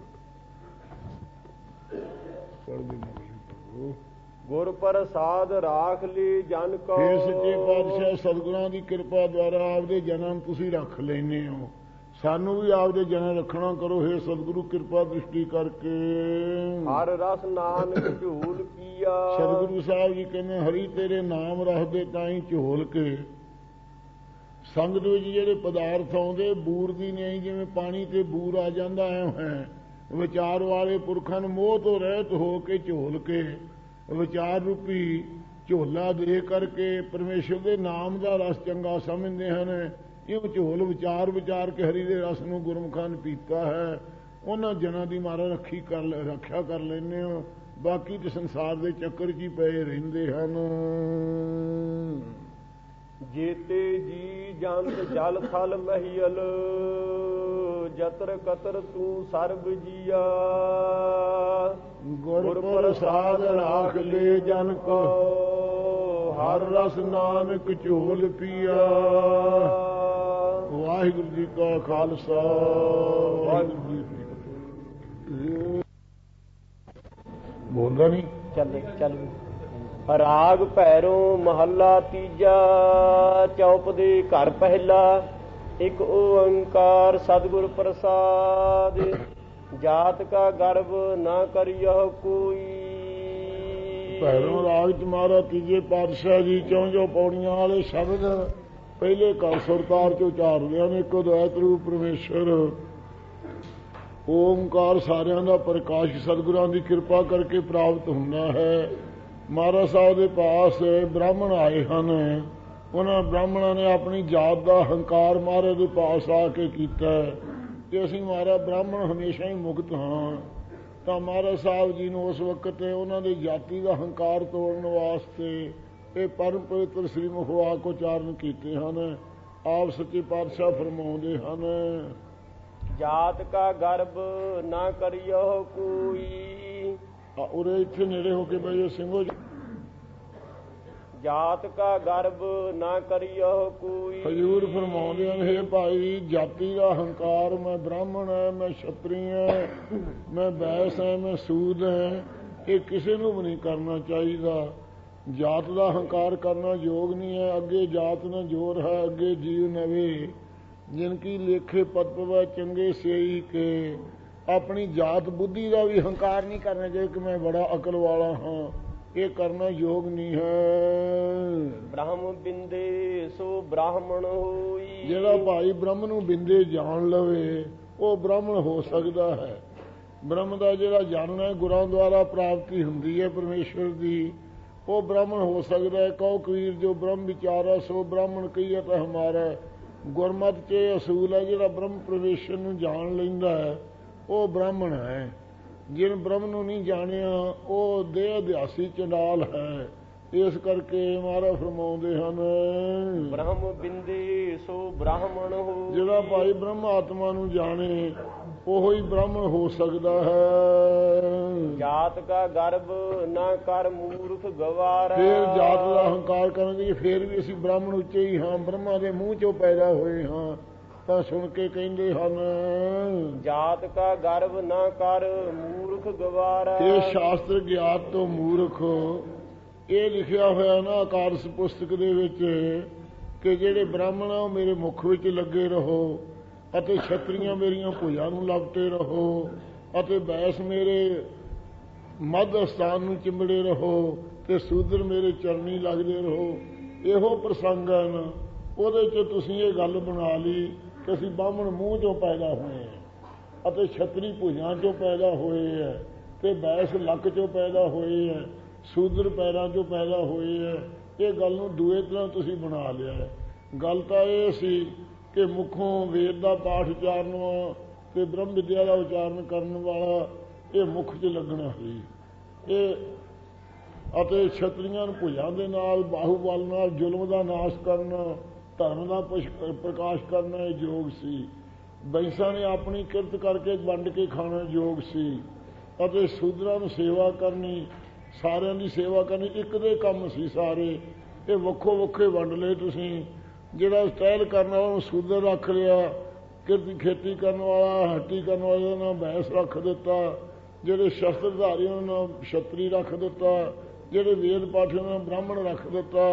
ਗਿਆ। ਗੁਰ ਪ੍ਰਸਾਦ ਰਾਖ ਲਈ ਜਨ ਕੋ। ਫਿਰ ਸੱਚੇ ਪਾਤਸ਼ਾਹ ਸਤਿਗੁਰਾਂ ਦੀ ਕਿਰਪਾ ਦੁਆਰਾ ਆਪਦੇ ਜਨਮ ਤੁਸੀਂ ਰੱਖ ਲੈਨੇ ਹੋ, ਸਾਨੂੰ ਵੀ ਆਪਦੇ ਜਨਮ ਰੱਖਣਾ ਕਰੋ। ਹੇ ਸਤਿਗੁਰੂ ਕਿਰਪਾ ਦ੍ਰਿਸ਼ਟੀ ਕਰਕੇ। ਹਰ ਰਸ ਨਾਨਕ ਝੂਲ ਪੀਆ। ਸਤਿਗੁਰੂ ਸਾਹਿਬ ਜੀ ਕਹਿੰਦੇ ਹਰੀ ਤੇਰੇ ਨਾਮ ਰੱਖਦੇ ਤਾਂ ਹੀ ਝੋਲ ਕੇ। ਸੰਗਤ ਵਿੱਚ ਜਿਹੜੇ ਪਦਾਰਥ ਆਉਂਦੇ ਬੂਰ ਦੀ ਨਹੀਂ, ਜਿਵੇਂ ਪਾਣੀ ਤੇ ਬੂਰ ਆ ਜਾਂਦਾ ਹੈ, ਵਿਚਾਰ ਵਾਲੇ ਪੁਰਖਾਂ ਨੂੰ ਮੋਹ ਤੋਂ ਰਹਿਤ ਹੋ ਕੇ ਝੋਲ ਕੇ, ਵਿਚਾਰ ਰੂਪੀ ਝੋਲਾ ਦੇ ਕਰਕੇ ਪਰਮੇਸ਼ਰ ਦੇ ਨਾਮ ਦਾ ਰਸ ਚੰਗਾ ਸਮਝਦੇ ਹਨ। ਇਹ ਝੋਲ ਵਿਚਾਰ ਵਿਚਾਰ ਕੇ ਹਰੀ ਦੇ ਰਸ ਨੂੰ ਗੁਰਮੁਖਾਂ ਨੇ ਪੀਤਾ ਹੈ। ਉਹਨਾਂ ਜਨਾਂ ਦੀ ਮਾਰਾ ਰੱਖੀ ਕਰ ਰੱਖਿਆ ਕਰ ਲੈਂਦੇ ਹੋ। ਬਾਕੀ ਤੇ ਸੰਸਾਰ ਦੇ ਚੱਕਰ 'ਚ ਹੀ ਪਏ ਰਹਿੰਦੇ ਹਨ। ਜੇਤੇ ਜੀ ਜੰਤ ਜਲ ਥਲ ਮਹੀਅਲ। ਜਤਰ ਕਤਰ ਤੂੰ ਸਰਬ ਜੀਆ। ਗੁਰ ਪ੍ਰਸਾਦ ਰਾਖ ਲੈ ਜਨ ਕੋ। ਹਰ ਰਸ ਨਾਨਕ ਝੋਲ ਪੀਆ। ਵਾਹਿਗੁਰੂ ਜੀ ਕਾ ਖਾਲਸਾ, ਵਾਹਿਗੁਰੂ ਜੀ ਕੀ ਫਤਿਹ। ਬੋਲਦਾ ਨਹੀਂ ਚੱਲ ਚੱਲ। ਰਾਗ ਭੈਰੋ ਮਹੱਲਾ ਤੀਜਾ। ਚੌਪ ਦੇ ਘਰ ਪਹਿਲਾ। ਇੱਕ ਓੰਕਾਰ ਸਤਿਗੁਰ ਪ੍ਰਸਾਦ। ਜਾਤ ਕਾ ਗਰਭ ਨਾ ਕਰਿਓ ਕੋਈ। ਭੈਰੋ ਰਾਗ ਚ ਮਹਾਰਾਜ ਤੀਜੇ ਪਾਤਸ਼ਾਹ ਜੀ ਚੌਂ ਜੋ ਪੌੜੀਆਂ ਵਾਲੇ ਸ਼ਬਦ ਪਹਿਲੇ ਘਰ ਸੁਰਤਾਰ ਚ ਉਚਾਰਦੇ ਹਨ। ਇੱਕ ਅਦਵੈਤ ਰੂਪ ਪਰਮੇਸ਼ਰ ਓਮਕਾਰ ਸਾਰਿਆਂ ਦਾ ਪ੍ਰਕਾਸ਼ ਸਤਿਗੁਰਾਂ ਦੀ ਕਿਰਪਾ ਕਰਕੇ ਪ੍ਰਾਪਤ ਹੁੰਦਾ ਹੈ। ਮਹਾਰਾਜ ਸਾਹਿਬ ਦੇ ਪਾਸ ਬ੍ਰਾਹਮਣ ਆਏ ਹਨ। ਉਹਨਾਂ ਬ੍ਰਾਹਮਣਾਂ ਨੇ ਆਪਣੀ ਜਾਤ ਦਾ ਹੰਕਾਰ ਮਹਾਰਾਜ ਦੇ ਪਾਸ ਆ ਕੇ ਕੀਤਾ ਕਿ ਅਸੀਂ ਮਹਾਰਾਜ ਬ੍ਰਾਹਮਣ ਹਮੇਸ਼ਾ ਹੀ ਮੁਕਤ ਹਾਂ। ਤਾਂ ਮਹਾਰਾਜ ਸਾਹਿਬ ਜੀ ਨੂੰ ਉਸ ਵਕਤ ਉਹਨਾਂ ਦੀ ਜਾਤੀ ਦਾ ਹੰਕਾਰ ਤੋੜਨ ਵਾਸਤੇ ਇਹ ਪਰਮ ਪਵਿੱਤਰ ਸ੍ਰੀ ਮੁਖ ਵਾਕ ਉਚਾਰਨ ਕੀਤੇ ਹਨ। ਆਪ ਸੱਚੇ ਪਾਤਸ਼ਾਹ ਫਰਮਾਉਂਦੇ ਹਨ, ਜਾਤ ਕਾ ਗਰਬ ਨਾ ਕਰਿਓ ਕੋਈ। ਉਰੇ ਇੱਥੇ ਨੇੜੇ ਹੋ ਕੇ ਬਈ ਸਿੰਘੋ ਜੀ। ਜਾਤ ਕਾ ਗਰਬ ਨਾ ਕਰਿਓ ਕੋਈ। ਹਜ਼ੂਰ ਫਰਮਾਉਂਦੇ ਹਨ, ਹੇ ਭਾਈ ਜਾਤੀ ਦਾ ਹੰਕਾਰ, ਮੈਂ ਬ੍ਰਾਹਮਣ ਹੈ, ਮੈਂ ਛਤਰੀ ਹੈ, ਮੈਂ ਬੈਸ ਹੈ, ਮੈਂ ਸੂਦ ਹੈ, ਇਹ ਕਿਸੇ ਨੂੰ ਵੀ ਨਹੀਂ ਕਰਨਾ ਚਾਹੀਦਾ। ਜਾਤ ਦਾ ਹੰਕਾਰ ਕਰਨਾ ਯੋਗ ਨਹੀਂ ਹੈ। ਅੱਗੇ ਜਾਤ ਨਾ ਜੋਰ ਹੈ, ਅੱਗੇ ਜੀਵ ਨਵੇਂ ਜਿਨ ਕੀ ਲੇਖੇ ਪਦ ਪਵੈ ਚੰਗੇ ਸੇਈ ਕੇ। ਆਪਣੀ ਜਾਤ ਬੁੱਧੀ ਦਾ ਵੀ ਹੰਕਾਰ ਨਹੀਂ ਕਰਨਾ ਚਾਹੀਦਾ ਕਿ ਮੈਂ ਬੜਾ ਅਕਲ ਵਾਲਾ ਹਾਂ, ਇਹ ਕਰਨਾ ਯੋਗ ਨਹੀਂ ਹੈ। ਬ੍ਰਹਮ ਬਿੰਦੇ ਸੋ ਬ੍ਰਾਹਮਣ ਹੋਈ। ਜਿਹੜਾ ਭਾਈ ਬ੍ਰਹਮ ਨੂੰ ਬਿੰਦੇ ਜਾਣ ਲਵੇ ਉਹ ਬ੍ਰਾਹਮਣ ਹੋ ਸਕਦਾ ਹੈ। ਬ੍ਰਹਮ ਦਾ ਜਿਹੜਾ ਜਾਣਨਾ ਹੈ ਗੁਰਾਂ ਦੁਆਰਾ ਪ੍ਰਾਪਤੀ ਹੁੰਦੀ ਹੈ ਪਰਮੇਸ਼ਵਰ ਦੀ, ਉਹ ਬ੍ਰਾਹਮਣ ਹੋ ਸਕਦਾ ਹੈ। ਕਹੋ ਕਬੀਰ ਜੋ ਬ੍ਰਹਮ ਵਿਚਾਰਾ ਸੋ ਬ੍ਰਾਹਮਣ ਕਹੀਏ ਤਾਂ ਹਮਾਰਾ। ਗੁਰਮਤਿ 'ਚ ਅਸੂਲ ਹੈ, ਜਿਹੜਾ ਬ੍ਰਹਮ ਪਰਮੇਸ਼ਰ ਨੂੰ ਜਾਣ ਲੈਂਦਾ ਹੈ ਉਹ ਬ੍ਰਾਹਮਣ ਹੈ। ਜਿਨ ਬ੍ਰਹਮ ਨੂੰ ਨਹੀਂ ਜਾਣਿਆ ਉਹ ਦੇਹ ਅਧਿਆਸੀ ਚੰਡਾਲ ਹੈ। ਇਸ ਕਰਕੇ ਮਹਾਰਾਜ ਫਰਮਾਉਂਦੇ ਹਨ, ਬ੍ਰਹਮ ਬਿੰਦੇ ਸੋ ਬ੍ਰਾਹਮਣ ਹੋ। ਜਿਹੜਾ ਭਾਈ ਬ੍ਰਹਮ ਆਤਮਾ ਨੂੰ ਜਾਣੇ ਉਹੋ ਹੀ ਬ੍ਰਾਹਮਣ ਹੋ ਸਕਦਾ ਹੈ। ਜਾਤ ਕਾ ਗਰਬ ਨਾ ਕਰ ਮੂਰਖ ਗਵਾਰਾ। ਫੇਰ ਜਾਤ ਦਾ ਹੰਕਾਰ ਕਰਾਂਗੇ, ਫੇਰ ਵੀ ਅਸੀਂ ਬ੍ਰਾਹਮਣ ਉੱਚੇ ਹੀ ਹਾਂ, ਬ੍ਰਹਮਾ ਦੇ ਮੂੰਹ ਚੋਂ ਪੈਦਾ ਹੋਏ ਹਾਂ। ਤਾਂ ਸੁਣ ਕੇ ਕਹਿੰਦੇ ਹਨ, ਜਾਤ ਕਾ ਗਰਬ ਨਾ ਕਰ ਮੂਰਖ ਗਵਾਰਾ। ਇਹ ਸ਼ਾਸਤਰ ਗਿਆਤ ਤੋਂ ਮੂਰਖ, ਇਹ ਲਿਖਿਆ ਹੋਇਆ ਨਾ ਆਕਾਰਸ ਪੁਸਤਕ ਦੇ ਵਿੱਚ ਕਿ ਜਿਹੜੇ ਬ੍ਰਾਹਮਣ ਆ ਉਹ ਮੇਰੇ ਮੁਖ ਵਿੱਚ ਲੱਗੇ ਰਹੋ, ਅਤੇ ਛਤਰੀਆਂ ਮੇਰੀਆਂ ਭੁਜਾਂ ਨੂੰ ਲਪਟੇ ਰਹੋ, ਅਤੇ ਬੈਸ ਮੇਰੇ ਮੱਧ ਸਥਾਨ ਨੂੰ ਚਿੰਬੜੇ ਰਹੋ, ਤੇ ਸੂਦਰ ਮੇਰੇ ਚਰਨੀ ਲੱਗਦੇ ਰਹੋ। ਇਹੋ ਪ੍ਰਸੰਗ ਹਨ। ਉਹਦੇ 'ਚ ਤੁਸੀਂ ਇਹ ਗੱਲ ਬਣਾ ਲਈ ਕਿ ਅਸੀਂ ਬਾਹਮਣ ਮੂੰਹ 'ਚੋਂ ਪੈਦਾ ਹੋਏ ਹਾਂ, ਅਤੇ ਛਤਰੀ ਭੁਜਾਂ 'ਚੋਂ ਪੈਦਾ ਹੋਏ ਹੈ, ਤੇ ਬੈਸ ਲੱਕ 'ਚੋਂ ਪੈਦਾ ਹੋਏ ਹੈ, ਸੂਦਰ ਪੈਰਾਂ 'ਚੋਂ ਪੈਦਾ ਹੋਏ ਹੈ। ਇਹ ਗੱਲ ਨੂੰ ਦੂਏ ਤਰ੍ਹਾਂ ਤੁਸੀਂ ਬਣਾ ਲਿਆ ਹੈ। ਗੱਲ ਤਾਂ ਇਹ ਸੀ ਕਿ ਮੁੱਖੋਂ ਵੇਦ ਦਾ ਪਾਠ ਉਚਾਰਨ ਤੇ ਬ੍ਰਹਮ ਵਿਦਿਆ ਦਾ ਉਚਾਰਨ ਕਰਨ ਵਾਲਾ ਇਹ ਮੁੱਖ 'ਚ ਲੱਗਣਾ ਸੀ। ਇਹ ਅਤੇ ਛਤਰੀਆਂ ਨੂੰ ਭੁਜਾਂ ਦੇ ਨਾਲ ਬਾਹੂਬਲ ਨਾਲ ਜ਼ੁਲਮ ਦਾ ਨਾਸ਼ ਕਰਨਾ, ਧਰਮ ਦਾ ਪ੍ਰਕਾਸ਼ ਕਰਨਾ ਇਹ ਯੋਗ ਸੀ। ਬੈਂਸਾਂ ਨੇ ਆਪਣੀ ਕਿਰਤ ਕਰਕੇ ਵੰਡ ਕੇ ਖਾਣਾ ਯੋਗ ਸੀ, ਅਤੇ ਸ਼ੂਦਰਾਂ ਨੂੰ ਸੇਵਾ ਕਰਨੀ, ਸਾਰਿਆਂ ਦੀ ਸੇਵਾ ਕਰਨੀ ਇੱਕ ਦੇ ਕੰਮ ਸੀ ਸਾਰੇ। ਇਹ ਵੱਖੋ ਵੱਖਰੇ ਵੰਡ ਲਏ ਤੁਸੀਂ। ਜਿਹੜਾ ਸਟਾਈਲ ਕਰਨ ਵਾਲਾ ਉਹਨੂੰ ਸ਼ੂਦਰ ਰੱਖ ਲਿਆ, ਕਿਰਤ ਖੇਤੀ ਕਰਨ ਵਾਲਾ ਹੱਟੀ ਕਰਨ ਵਾਲੇ ਨਾਲ ਬੈਂਸ ਰੱਖ ਦਿੱਤਾ, ਜਿਹੜੇ ਸ਼ਸਤਰਧਾਰੀ ਉਹਨਾਂ ਨੂੰ ਛਤਰੀ ਰੱਖ ਦਿੱਤਾ, ਜਿਹੜੇ ਵੇਦ ਪਾਠੀ ਉਹਨਾਂ ਨੂੰ ਬ੍ਰਾਹਮਣ ਰੱਖ ਦਿੱਤਾ।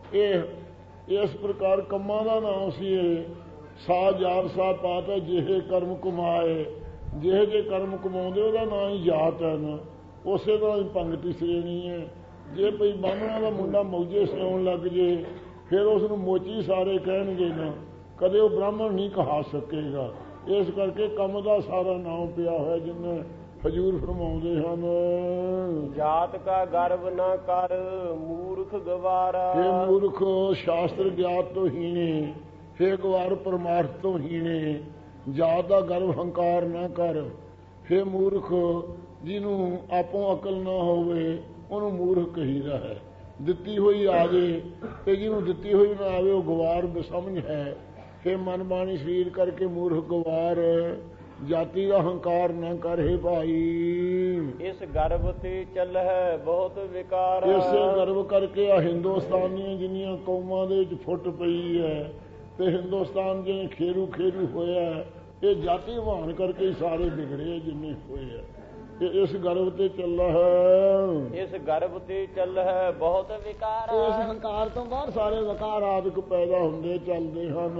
ਇਹ ਇਸ ਪ੍ਰਕਾਰ ਕੰਮਾਂ ਦਾ ਨਾਮ ਸੀ ਇਹ। ਸਾ ਜਾਤ ਸਾ ਪਾਤ ਹੈ ਜਿਹੇ ਕਰਮ ਕਮਾਏ। ਜਿਹੇ ਜੇ ਕਰਮ ਕਮਾਉਂਦੇ ਉਹਦਾ ਨਾਂ ਹੀ ਜਾਤ ਹੈ ਨਾ, ਉਸੇ ਤਰ੍ਹਾਂ ਹੀ ਪੰਗਤੀ ਸ਼੍ਰੇਣੀ ਹੈ। ਜੇ ਭਈ ਬਾਹਮਣਾਂ ਦਾ ਮੁੰਡਾ ਮੌਜੇ ਸਿਆਉਣ ਲੱਗ ਜੇ ਫਿਰ ਉਸ ਨੂੰ ਮੋਚੀ ਸਾਰੇ ਕਹਿਣਗੇ ਨਾ, ਕਦੇ ਉਹ ਬ੍ਰਾਹਮਣ ਨਹੀਂ ਕਹਾ ਸਕੇਗਾ। ਇਸ ਕਰਕੇ ਕੰਮ ਦਾ ਸਾਰਾ ਨਾਮ ਪਿਆ ਹੋਇਆ ਜਿੰਨੇ ਹਜ਼ੂਰ ਫਰਮਾਉਂਦੇ ਹਨ, ਜਾਤ ਕਾ ਗਰਬ ਨਾ ਕਰ ਮੂਰਖ ਗਵਾਰਾ। ਇਹ ਮੂਰਖ ਸ਼ਾਸਤਰ ਗਿਆਤ ਤੋਂ ਹੀਣੇ, ਫੇ ਗਵਾਰ ਪਰਮਾਰਥ ਤੋਂ ਹੀਣੇ। ਜਾਤ ਦਾ ਗਰਵ ਹੰਕਾਰ ਨਾ ਕਰ। ਫੇ ਮੂਰਖ ਜਿਹਨੂੰ ਆਪੋਂ ਅਕਲ ਨਾ ਹੋਵੇ ਉਹਨੂੰ ਮੂਰਖ ਕਹੀਦਾ ਹੈ। ਦਿੱਤੀ ਹੋਈ ਆ ਜੇ ਤੇ ਜਿਹਨੂੰ ਦਿੱਤੀ ਹੋਈ ਨਾ ਆਵੇ ਉਹ ਗਵਾਰ ਬੇਸਮਝ ਹੈ। ਫੇ ਮਨ ਬਾਣੀ ਸਰੀਰ ਕਰਕੇ ਮੂਰਖ ਗਵਾਰ। ਜਾਤੀ ਦਾ ਹੰਕਾਰ ਨਾ ਕਰੇ ਭਾਈ। ਇਸ ਗਰਭ ਤੇ ਚੱਲ ਹੈ ਬਹੁਤ ਵਿਕਾਰ। ਇਸੇ ਗਰਭ ਕਰਕੇ ਆ ਹਿੰਦੁਸਤਾਨ ਦੀਆਂ ਜਿੰਨੀਆਂ ਕੌਮਾਂ ਦੇ ਵਿੱਚ ਫੁੱਟ ਪਈ ਹੈ, ਤੇ ਹਿੰਦੁਸਤਾਨ ਜਿਵੇਂ ਖੇਰੂ ਖੇਰੂ ਹੋਇਆ, ਇਹ ਜਾਤੀ ਵਾਹਨ ਕਰਕੇ ਹੀ ਸਾਰੇ ਵਿਗੜੇ ਜਿੰਨੇ ਹੋਏ ਆ। ਇਹ ਇਸ ਗਰਭ ਤੇ ਚੱਲ ਹੈ, ਇਸ ਗਰਭ ਤੇ ਚੱਲ ਹੈ ਬਹੁਤ ਵਿਕਾਰ। ਇਸ ਹੰਕਾਰ ਤੋਂ ਬਾਹਰ ਸਾਰੇ ਵਿਕਾਰ ਆਦਿਕ ਪੈਦਾ ਹੁੰਦੇ ਚੱਲਦੇ ਹਨ।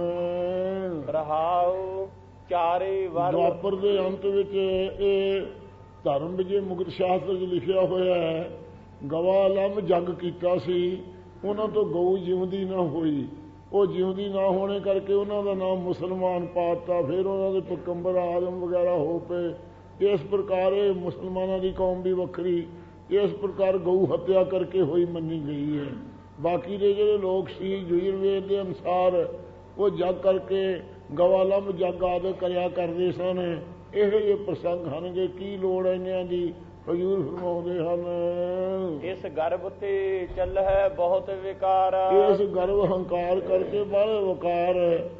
ਰਹਾਉ ਚਾਰੇ ਵਰ। ਦੁਆਪਰ ਦੇ ਅੰਤ ਵਿੱਚ ਇਹ ਧਰਮ ਵਿਜੇ ਮੁਕਤ ਸ਼ਾਸਤਰ 'ਚ ਲਿਖਿਆ ਹੋਇਆ ਹੈ, ਗਵਾ ਲੰਮ ਜੱਗ ਕੀਤਾ ਸੀ, ਉਹਨਾਂ ਤੋਂ ਗਊ ਜਿਉਂਦੀ ਨਾ ਹੋਈ। ਉਹ ਜਿਉਂਦੀ ਨਾ ਹੋਣੇ ਕਰਕੇ ਉਹਨਾਂ ਦਾ ਨਾਮ ਮੁਸਲਮਾਨ ਪਾਤਾ। ਫਿਰ ਉਹਨਾਂ ਦੇ ਪੈਗੰਬਰ ਆਦਮ ਵਗੈਰਾ ਹੋ ਪਏ। ਇਸ ਪ੍ਰਕਾਰ ਇਹ ਮੁਸਲਮਾਨਾਂ ਦੀ ਕੌਮ ਵੀ ਵੱਖਰੀ ਇਸ ਪ੍ਰਕਾਰ ਗਊ ਹੱਤਿਆ ਕਰਕੇ ਹੋਈ ਮੰਨੀ ਗਈ ਹੈ। ਬਾਕੀ ਦੇ ਜਿਹੜੇ ਲੋਕ ਸੀ ਯੁਰਵੇਦ ਦੇ ਅਨੁਸਾਰ ਉਹ ਜਗ ਕਰਕੇ ਗਵਾਲੰਬ ਜਗ ਆਦਿ ਕਰਿਆ ਕਰਦੇ ਸਨ। ਇਹੋ ਜਿਹੇ ਪ੍ਰਸੰਗ ਹਨਗੇ, ਕੀ ਲੋੜ ਇਹਨਾਂ ਦੀ। ਹਜ਼ੂਰ ਫਰਮਾਉਂਦੇ ਹਨ, ਇਸ ਗਰਭ ਤੇ ਚੱਲ ਹੈ ਬਹੁਤ ਵਿਕਾਰ। ਇਸ ਗਰਭ ਹੰਕਾਰ ਕਰਕੇ ਬਾਹਲੇ ਵਕਾਰ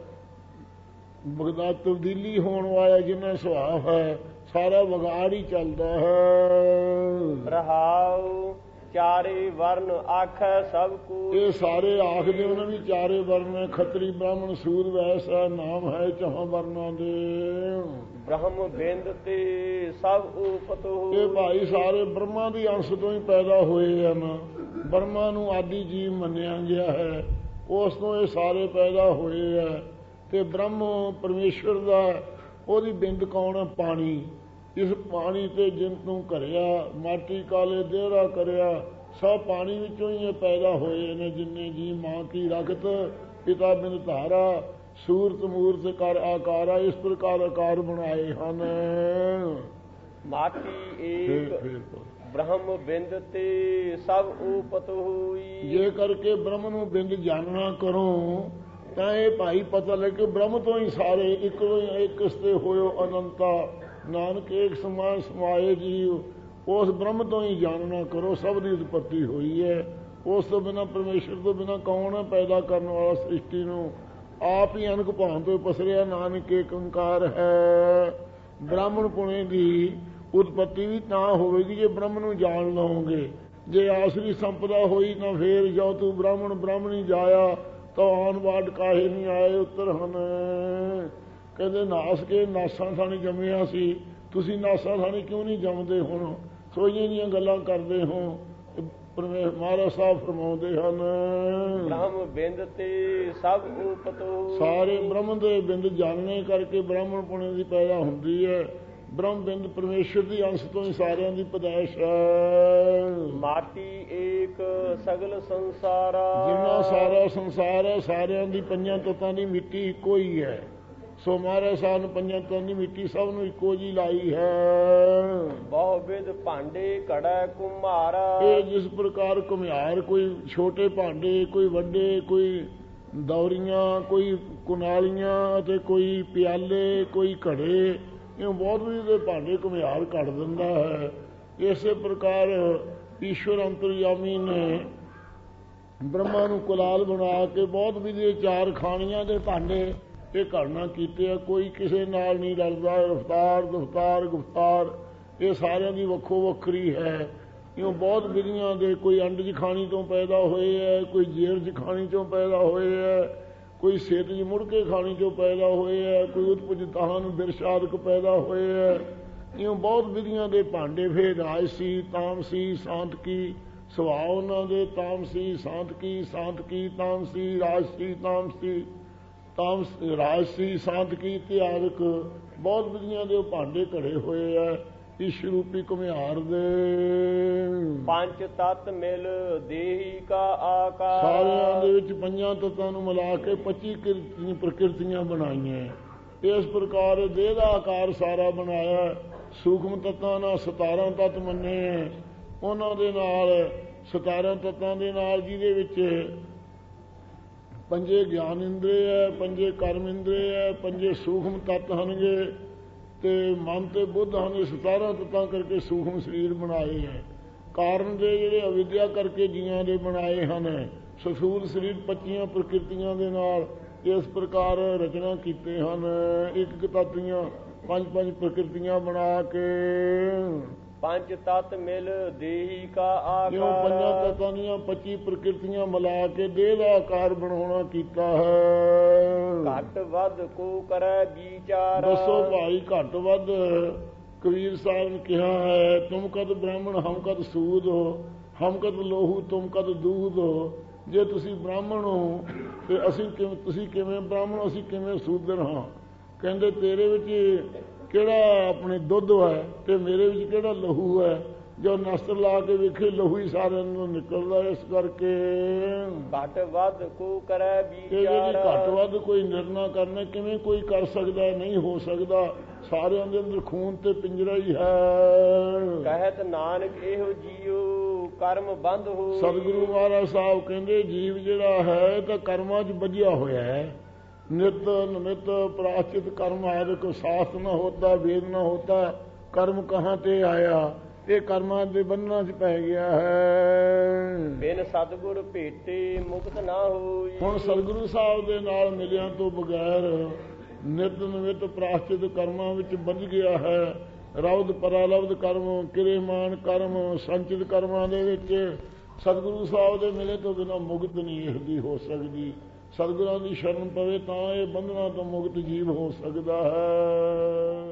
ਬਗਦਾ ਤਬਦੀਲੀ ਹੋਣ ਵਾਲਾ ਜਿੰਨਾ ਸੁਭਾਅ ਹੈ ਸਾਰਾ ਵਿਗਾੜ ਹੀ ਚੱਲਦਾ ਹੈ। ਰਹਾਉ ਚਾਰੇ ਵਰਨ ਆਖੈ ਸਭ ਕੂ। ਇਹ ਸਾਰੇ ਆਖਦੇ ਉਹਨਾਂ ਵੀ ਚਾਰੇ ਵਰਨ ਖੱਤਰੀ ਬ੍ਰਾਹਮਣ ਸੂਦ ਵੈਸਾ ਨਾਮ ਹੈ ਚਾਹਾਂ ਵਰਨਾਂ ਦੇ। ਬ੍ਰਹਮ ਬਿੰਦ ਤੇ ਸਭ ਉਪਤੁ। ਇਹ ਭਾਈ ਸਾਰੇ ਬ੍ਰਹਮਾ ਦੀ ਅੰਸ਼ ਤੋਂ ਹੀ ਪੈਦਾ ਹੋਏ ਹਨ। ਬ੍ਰਹਮਾ ਨੂੰ ਆਦਿ ਜੀਵ ਮੰਨਿਆ ਗਿਆ ਹੈ, ਉਸ ਤੋਂ ਇਹ ਸਾਰੇ ਪੈਦਾ ਹੋਏ ਹੈ। ਤੇ ਬ੍ਰਹਮ ਪਰਮੇਸ਼ਵਰ ਦਾ ਉਹਦੀ ਬਿੰਦ ਕੌਣ ਹੈ? ਪਾਣੀ। ਇਸ ਪਾਣੀ ਤੇ ਜਿਨ ਤੂੰ ਘਰਿਆ ਮਾਟੀ ਕਾਲੇ ਦੇਹਰਾ ਕਰਿਆ, ਸਭ ਪਾਣੀ ਵਿੱਚੋਂ ਹੀ ਇਹ ਪੈਦਾ ਹੋਏ ਨੇ ਜਿੰਨੇ ਜੀ। ਮਾਂ ਕੀ ਰਗਤ ਪਿਤਾ ਬਿੰਦ ਧਾਰਾ ਸੂਰਤ ਮੂਰਤ ਕਰ ਆਕਾਰਾ, ਇਸ ਪ੍ਰਕਾਰ ਆਕਾਰ ਬਣਾਏ ਹਨ। ਮਾਟੀ ਏਕ ਬ੍ਰਹਮ ਬਿੰਦ ਤੇ ਸਭ ਉਪਤੁ ਹੋਈ। ਜੇ ਕਰਕੇ ਬ੍ਰਹਮ ਨੂੰ ਬਿੰਦ ਜਾਣਨਾ ਕਰੋ ਤਾਂ ਇਹ ਭਾਈ ਪਤਾ ਲੱਗੇ ਬ੍ਰਹਮ ਤੋਂ ਹੀ ਸਾਰੇ ਇੱਕ ਇੱਕ ਤੇ ਹੋਇਓ ਅਨੰਤਾ। ਨਾਨਕ ਏਕ ਸਮਾਨ ਸਮਾਏ ਜੀਵ, ਉਸ ਬ੍ਰਹਮ ਤੋਂ ਹੀ ਜਾਣਨਾ ਕਰੋ। ਸਭ ਦੀ ਉਤਪਤੀ ਹੋਈ ਹੈ। ਉਸ ਤੋਂ ਬਿਨਾਂ ਪਰਮੇਸ਼ਰ ਤੋਂ ਬਿਨਾਂ ਕੌਣ ਹੈ ਪੈਦਾ ਕਰਨ ਵਾਲਾ ਸ੍ਰਿਸ਼ਟੀ ਨੂੰ? ਆਪ ਹੀ ਅਨਕ ਭਾਂ ਤੋਂ ਪਸਰਿਆ ਨਾਨਕ ਏਕ ਓੰਕਾਰ ਹੈ। ਬ੍ਰਾਹਮਣ ਪੁਣੇ ਦੀ ਉਤਪਤੀ ਵੀ ਤਾਂ ਹੋਵੇਗੀ ਜੇ ਬ੍ਰਹਮ ਨੂੰ ਜਾਣ ਲਓਗੇ। ਜੇ ਆਸਰੀ ਸੰਪਦਾ ਹੋਈ ਤਾਂ ਫੇਰ ਜੋ ਤੂੰ ਬ੍ਰਾਹਮਣ ਬ੍ਰਾਹਮਣੀ ਜਾਇਆ ਤਾਂ ਆਉਣ ਬਾਅਦ ਕਾਹੇ ਨਹੀਂ ਆਏ ਉੱਤਰ ਹਨ। ਕਹਿੰਦੇ ਨਾਸ ਕੇ ਨਾਸਾਂ ਥਾਣੀ ਜੰਮਿਆ ਸੀ, ਤੁਸੀਂ ਨਾਸਾਂ ਥਾਣੀ ਕਿਉਂ ਨਹੀਂ ਜੰਮਦੇ? ਹੁਣ ਸੋਈਆਂ ਦੀਆਂ ਗੱਲਾਂ ਕਰਦੇ ਹੋ। ਮਹਾਰਾਜ ਸਾਹਿਬ ਫਰਮਾਉਂਦੇ ਹਨ, ਬ੍ਰਹਮ ਬਿੰਦ ਤੇ ਸਭ ਉਪਤੁ। ਸਾਰੇ ਬ੍ਰਹਮ ਦੇ ਬਿੰਦ ਜਾਣਨੇ ਕਰਕੇ ਬ੍ਰਾਹਮਣ ਪੁਣੇ ਦੀ ਪੈਦਾ ਹੁੰਦੀ ਹੈ। ਬ੍ਰਹਮ ਬਿੰਦ ਪਰਮੇਸ਼ਰ ਦੀ ਅੰਸ਼ ਤੋਂ ਹੀ ਸਾਰਿਆਂ ਦੀ ਪੈਦਾਇਸ਼ ਹੈ। ਮਾਟੀ ਏਕ ਸਗਲ ਸੰਸਾਰਾ। ਜਿੰਨਾ ਸਾਰਾ ਸੰਸਾਰ ਹੈ ਸਾਰਿਆਂ ਦੀ ਪੰਜਾਂ ਤੱਤਾਂ ਦੀ ਮਿੱਟੀ ਇੱਕੋ ਹੀ ਹੈ। ਸੋ ਮਹਾਰਾਜ ਸਾਹਿਬ ਨੇ ਪੰਜਾਂ ਤੱਤਾਂ ਦੀ ਮਿੱਟੀ ਸਭ ਨੂੰ ਇੱਕੋ ਜੀ ਲਾਈ ਹੈ। ਬਹੁ ਵਿਧ ਭਾਂਡੇ ਘੜਾ ਕੁਮਾਰਾ। ਇਹ ਜਿਸ ਪ੍ਰਕਾਰ ਘੁਮਿਆਰ ਕੋਈ ਛੋਟੇ ਭਾਂਡੇ, ਕੋਈ ਵੱਡੇ, ਕੋਈ ਦੌਰੀਆਂ, ਕੋਈ ਕੁਨਾਲੀਆਂ ਅਤੇ ਕੋਈ ਪਿਆਲੇ, ਕੋਈ ਘੜੇ, ਇਹ ਬਹੁਤ ਵੀ ਦੇ ਭਾਂਡੇ ਘੁਮਿਆਰ ਕੱਢ ਦਿੰਦਾ ਹੈ। ਇਸੇ ਪ੍ਰਕਾਰ ਈਸ਼ਵਰ ਅੰਤਰਯਾਮੀ ਨੇ ਬ੍ਰਹਮਾ ਨੂੰ ਕੁਲਾਲ ਬਣਾ ਕੇ ਬਹੁਤ ਵਿਧੀ ਚਾਰ ਖਾਣੀਆਂ ਦੇ ਭਾਂਡੇ ਇਹ ਘੜਨਾ ਕੀਤੇ ਆ। ਕੋਈ ਕਿਸੇ ਨਾਲ ਨਹੀਂ ਰਲਦਾ। ਰਫਤਾਰ ਦਫਤਾਰ ਗੁਫਤਾਰ ਇਹ ਸਾਰਿਆਂ ਦੀ ਵੱਖੋ ਵੱਖਰੀ ਹੈ। ਇਉਂ ਬਹੁਤ ਵਿਧੀਆਂ ਦੇ ਕੋਈ ਅੰਡ 'ਚ ਖਾਣੀ ਤੋਂ ਪੈਦਾ ਹੋਏ ਹੈ, ਕੋਈ ਜੇਰ 'ਚ ਖਾਣੀ ਤੋਂ ਪੈਦਾ ਹੋਏ ਹੈ, ਕੋਈ ਸੇਤ 'ਚ ਮੁੜ ਕੇ ਖਾਣੀ ਤੋਂ ਪੈਦਾ ਹੋਏ ਹੈ, ਕੋਈ ਉਤਪਜ ਤਾਹਨ ਬਿਰਸ਼ਾਦਕ ਪੈਦਾ ਹੋਏ ਹੈ। ਇਉਂ ਬਹੁਤ ਵਿਧੀਆਂ ਦੇ ਭਾਂਡੇ। ਫੇਰ ਰਾਜਸੀ ਤਾਮਸੀ ਸਾਂਤਕੀ ਸੁਭਾਅ ਉਹਨਾਂ ਦੇ। ਤਾਮਸੀ ਸਾਂਤਕੀ ਸਾਂਤਕੀ ਤਾਮਸੀ ਰਾਜਸੀ ਤਾਮਸੀ ਤਾਮਸ ਰਾਜਸੀ ਸਾਂਤਕੀ ਇਤਿਆਦਿਕ ਬਹੁਤ ਵਿਧੀਆਂ ਦੇ ਉਹ ਭਾਂਡੇ ਘੜੇ ਹੋਏ ਹੈ ਇਸ ਰੂਪੀ ਘੁਮਿਆਰ ਦੇ। ਪੰਜ ਤਤ ਮਿਲ ਦੇਹੀ ਕਾ ਆਕਾਰ। ਸਾਰਿਆਂ ਦੇ ਵਿੱਚ ਪੰਜਾਂ ਤੱਤਾਂ ਨੂੰ ਮਿਲਾ ਕੇ ਪੱਚੀ ਪ੍ਰਕਿਰਤੀਆਂ ਬਣਾਈਆਂ। ਇਸ ਪ੍ਰਕਾਰ ਦੇਹ ਦਾ ਆਕਾਰ ਸਾਰਾ ਬਣਾਇਆ। ਸੂਖਮ ਤੱਤਾਂ ਨਾਲ ਸਤਾਰਾਂ ਤੱਤ ਮੰਨੇ। ਉਹਨਾਂ ਦੇ ਨਾਲ ਸਤਾਰਾਂ ਤੱਤਾਂ ਦੇ ਨਾਲ ਜਿਹਦੇ ਵਿੱਚ ਪੰਜੇ ਗਿਆਨ ਇੰਦਰੀ ਹੈ, ਪੰਜੇ ਕਰਮ ਇੰਦਰੀ ਹੈ, ਪੰਜੇ ਸੂਖਮ ਤੱਤ ਹਨਗੇ ਤੇ ਮਨ ਤੇ ਬੁੱਧ ਹਨ। ਸਤਾਰਾਂ ਤੱਤਾਂ ਕਰਕੇ ਸੂਖਮ ਸਰੀਰ ਬਣਾਏ ਹੈ। ਕਾਰਨ ਦੇ ਜਿਹੜੇ ਅਵਿਦਿਆ ਕਰਕੇ ਜੀਆਂ ਦੇ ਬਣਾਏ ਹਨ। ਸਥੂਲ ਸਰੀਰ ਪੱਚੀਆਂ ਪ੍ਰਕਿਰਤੀਆਂ ਦੇ ਨਾਲ ਇਸ ਪ੍ਰਕਾਰ ਰਚਨਾ ਕੀਤੇ ਹਨ। ਇੱਕ ਇੱਕ ਤੱਤ ਦੀਆਂ ਪੰਜ ਪੰਜ ਪ੍ਰਕਿਰਤੀਆਂ ਬਣਾ ਕੇ ਪੰਜ ਤਤ ਮਿਲ ਦੇਹੀ ਕਾ ਆਕਾਰ। ਜਿਉਂ ਪੰਜਾਂ ਤੱਤਾਂ ਦੀਆਂ ਪੱਚੀ ਪ੍ਰਕਿਰਤੀਆਂ ਮਿਲਾ ਕੇ ਦੇਹ ਦਾ ਆਕਾਰ ਬਣਾਉਣਾ ਕੀਤਾ ਹੈ। ਘੱਟ ਵੱਧ ਕੋ ਕਰੈ ਵਿਚਾਰ। ਦੱਸੋ ਭਾਈ ਘੱਟ ਵੱਧ ਕਬੀਰ ਸਾਹਿਬ ਨੇ ਕਿਹਾ ਹੈ, ਤੁਮ ਕਦ ਬ੍ਰਾਹਮਣ ਹਮ ਕਦ ਸੂਦ ਹੋ, ਹਮ ਕਦ ਲੋਹੂ ਤੁਮ ਕਦ ਦੂਧ ਹੋ। ਜੇ ਤੁਸੀਂ ਬ੍ਰਾਹਮਣ ਹੋ ਤੇ ਅਸੀਂ ਕਿਵੇਂ, ਤੁਸੀਂ ਕਿਵੇਂ ਬ੍ਰਾਹਮਣ, ਅਸੀਂ ਕਿਵੇਂ ਸੂਦਰ ਹਾਂ। ਕਹਿੰਦੇ ਤੇਰੇ ਵਿੱਚ ਕਿਹੜਾ ਆਪਣੇ ਦੁੱਧ ਹੈ ਤੇ ਮੇਰੇ ਵਿੱਚ ਕਿਹੜਾ ਲਹੂ ਹੈ। ਜੋ ਨਸਤਰ ਲਾ ਕੇ ਵੇਖੇ ਲਹੂ ਹੀ ਸਾਰਿਆਂ ਨੂੰ ਨਿਕਲਦਾ। ਇਸ ਕਰਕੇ ਘਟ ਵੱਧ ਕੋ ਕਰੈ ਇਹ ਜਿਹੜੀ ਵਿਚਾਰ। ਘੱਟ ਵੱਧ ਕੋਈ ਨਿਰਣਾ ਕਰਨਾ ਕਿਵੇਂ ਕੋਈ ਕਰ ਸਕਦਾ? ਨਹੀਂ ਹੋ ਸਕਦਾ। ਸਾਰਿਆਂ ਦੇ ਅੰਦਰ ਖੂਨ ਤੇ ਪਿੰਜਰਾ ਹੀ ਹੈ। ਕਹਿਤ ਨਾਨਕ ਇਹੋ ਜੀਉ ਕਰਮ ਬੰਦ ਹੋ। ਸਤਿਗੁਰੂ ਮਹਾਰਾਜ ਸਾਹਿਬ ਕਹਿੰਦੇ ਜੀਵ ਜਿਹੜਾ ਹੈ ਤਾਂ ਕਰਮਾਂ 'ਚ ਬੱਝਿਆ ਹੋਇਆ ਹੈ। ਨਿਤ ਨਿਮਿਤ ਪ੍ਰਾਚਿਤ ਕਰਮ ਆਦਿ ਸਾਥ ਨਾ ਹੋਤਾ, ਵੇਦ ਨਾ ਹੋਤਾ, ਕਰਮ ਕਹਾਂ ਤੇ ਆਇਆ। ਇਹ ਕਰਮਾਂ ਦੇ ਬੰਧਨਾਂ 'ਚ ਪੈ ਗਿਆ ਹੈ। ਬਿਨ ਸਤਿਗੁਰ ਭੇਟੇ ਮੁਕਤ ਨਾ ਹੋਈ। ਹੁਣ ਸਤਿਗੁਰੂ ਸਾਹਿਬ ਦੇ ਨਾਲ ਮਿਲਿਆਂ ਤੋਂ ਬਗੈਰ ਨਿਤ ਨਿਮਿਤ ਪ੍ਰਾਚਿਤ ਕਰਮਾਂ ਵਿੱਚ ਬੱਝ ਗਿਆ ਹੈ। ਰਵਦ ਪਰਾਲਬਦ ਕਰਮ, ਕਿਰੇਮਾਨ ਕਰਮ, ਸੰਚਿਤ ਕਰਮਾਂ ਦੇ ਵਿੱਚ ਸਤਿਗੁਰੂ ਸਾਹਿਬ ਦੇ ਮਿਲੇ ਤੋਂ ਬਿਨਾਂ ਮੁਕਤ ਨਹੀਂ ਇਹਦੀ ਹੋ ਸਕਦੀ। ਸਤਿਗੁਰਾਂ ਦੀ ਸ਼ਰਨ ਪਵੇ ਤਾਂ ਇਹ ਬੰਧਨਾਂ ਤੋਂ ਮੁਕਤ ਜੀਵ ਹੋ ਸਕਦਾ ਹੈ।